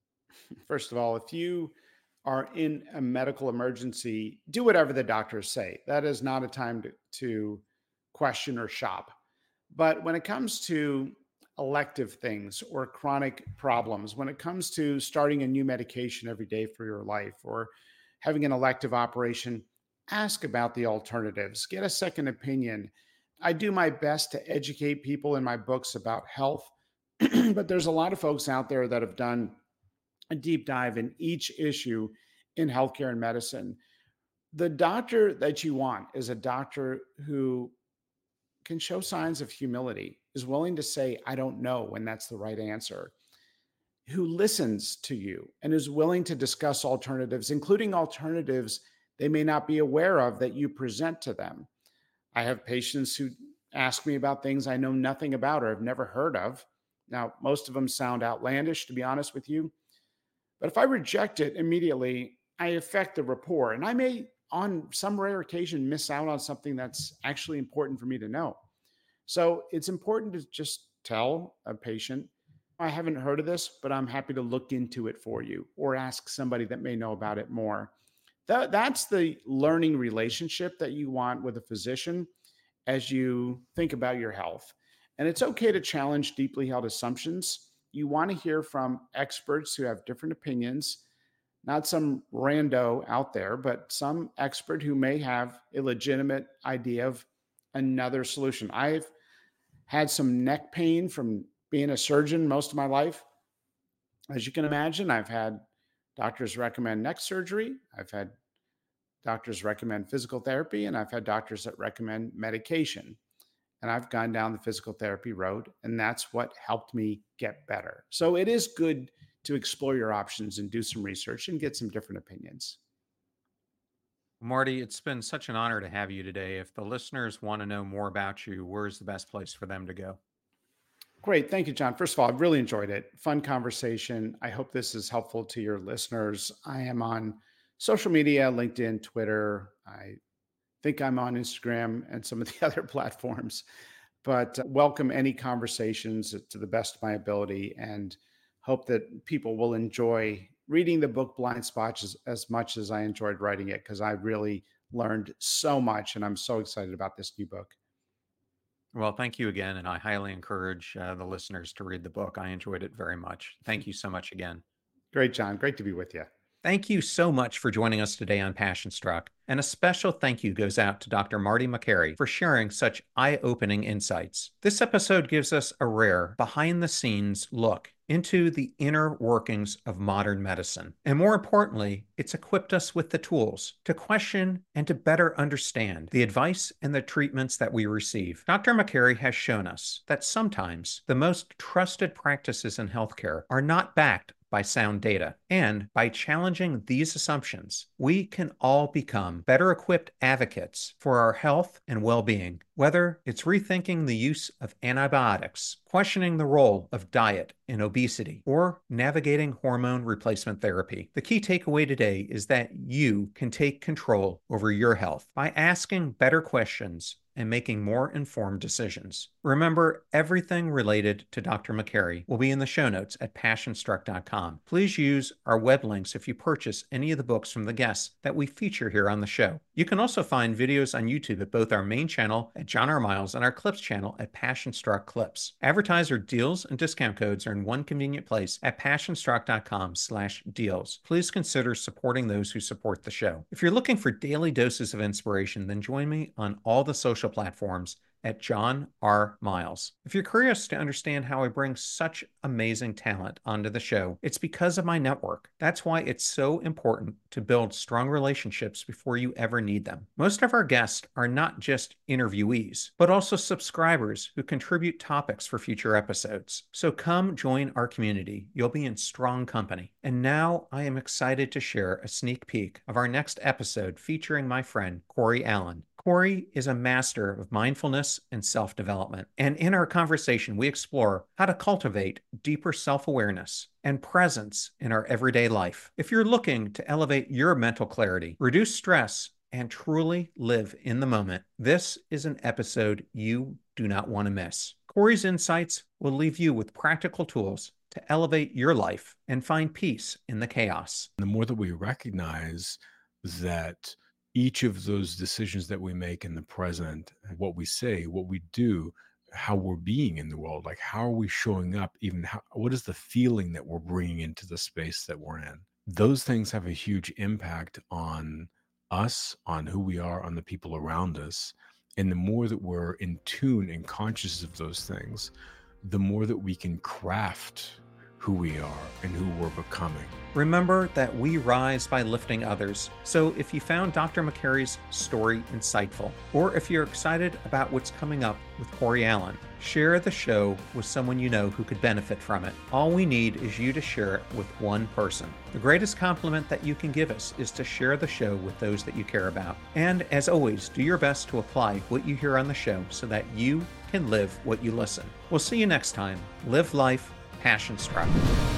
first of all, if you are in a medical emergency, do whatever the doctors say. That is not a time to question or shop. But when it comes to elective things or chronic problems, when it comes to starting a new medication every day for your life or having an elective operation, ask about the alternatives, get a second opinion. I do my best to educate people in my books about health, but there's a lot of folks out there that have done a deep dive in each issue in healthcare and medicine. The doctor that you want is a doctor who can show signs of humility, is willing to say, I don't know, when that's the right answer, who listens to you and is willing to discuss alternatives, including alternatives they may not be aware of that you present to them. I have patients who ask me about things I know nothing about or have never heard of. Now, most of them sound outlandish, to be honest with you. But if I reject it immediately, I affect the rapport. And I may, on some rare occasion, miss out on something that's actually important for me to know. So it's important to just tell a patient, I haven't heard of this, but I'm happy to look into it for you, or ask somebody that may know about it more. That's the learning relationship that you want with a physician as you think about your health. And it's okay to challenge deeply held assumptions. You want to hear from experts who have different opinions, not some rando out there, but some expert who may have a legitimate idea of another solution. I've had some neck pain from being a surgeon most of my life. As you can imagine, I've had doctors recommend neck surgery. I've had doctors recommend physical therapy, and I've had doctors that recommend medication. And I've gone down the physical therapy road, and that's what helped me get better. So it is good to explore your options and do some research and get some different opinions. Marty, it's been such an honor to have you today. If the listeners want to know more about you, where's the best place for them to go? Great. Thank you, John. First of all, I've really enjoyed it. Fun conversation. I hope this is helpful to your listeners. I am on social media, LinkedIn, Twitter. I think I'm on Instagram and some of the other platforms, but welcome any conversations to the best of my ability, and hope that people will enjoy reading the book Blind Spots as much as I enjoyed writing it, because I really learned so much, and I'm so excited about this new book. Well, thank you again. And I highly encourage the listeners to read the book. I enjoyed it very much. Thank you so much again. Great, John. Great to be with you. Thank you so much for joining us today on Passion Struck. And a special thank you goes out to Dr. Marty Makary for sharing such eye-opening insights. This episode gives us a rare, behind-the-scenes look into the inner workings of modern medicine. And more importantly, it's equipped us with the tools to question and to better understand the advice and the treatments that we receive. Dr. Makary has shown us that sometimes the most trusted practices in healthcare are not backed by sound data. And by challenging these assumptions, we can all become better equipped advocates for our health and well-being, whether it's rethinking the use of antibiotics, questioning the role of diet in obesity, or navigating hormone replacement therapy. The key takeaway today is that you can take control over your health by asking better questions and making more informed decisions. Remember, everything related to Dr. Makary will be in the show notes at passionstruck.com. Please use our web links if you purchase any of the books from the guests that we feature here on the show. You can also find videos on YouTube at both our main channel at John R. Miles and our Clips channel at Passionstruck Clips. Advertiser deals and discount codes are in one convenient place at passionstruck.com/deals. Please consider supporting those who support the show. If you're looking for daily doses of inspiration, then join me on all the social platforms at John R. Miles. If you're curious to understand how I bring such amazing talent onto the show, it's because of my network. That's why it's so important to build strong relationships before you ever need them. Most of our guests are not just interviewees, but also subscribers who contribute topics for future episodes. So come join our community. You'll be in strong company. And now I am excited to share a sneak peek of our next episode featuring my friend, Corey Allen. Corey is a master of mindfulness and self-development. And in our conversation, we explore how to cultivate deeper self-awareness and presence in our everyday life. If you're looking to elevate your mental clarity, reduce stress, and truly live in the moment, this is an episode you do not want to miss. Corey's insights will leave you with practical tools to elevate your life and find peace in the chaos. The more that we recognize that each of those decisions that we make in the present, what we say, what we do, how we're being in the world, like how are we showing up, even what is the feeling that we're bringing into the space that we're in? Those things have a huge impact on us, on who we are, on the people around us. And the more that we're in tune and conscious of those things, the more that we can craft who we are and who we're becoming. Remember that we rise by lifting others. So if you found Dr. Makary's story insightful, or if you're excited about what's coming up with Corey Allen, share the show with someone you know who could benefit from it. All we need is you to share it with one person. The greatest compliment that you can give us is to share the show with those that you care about. And as always, do your best to apply what you hear on the show so that you can live what you listen. We'll see you next time. Live life passion struck.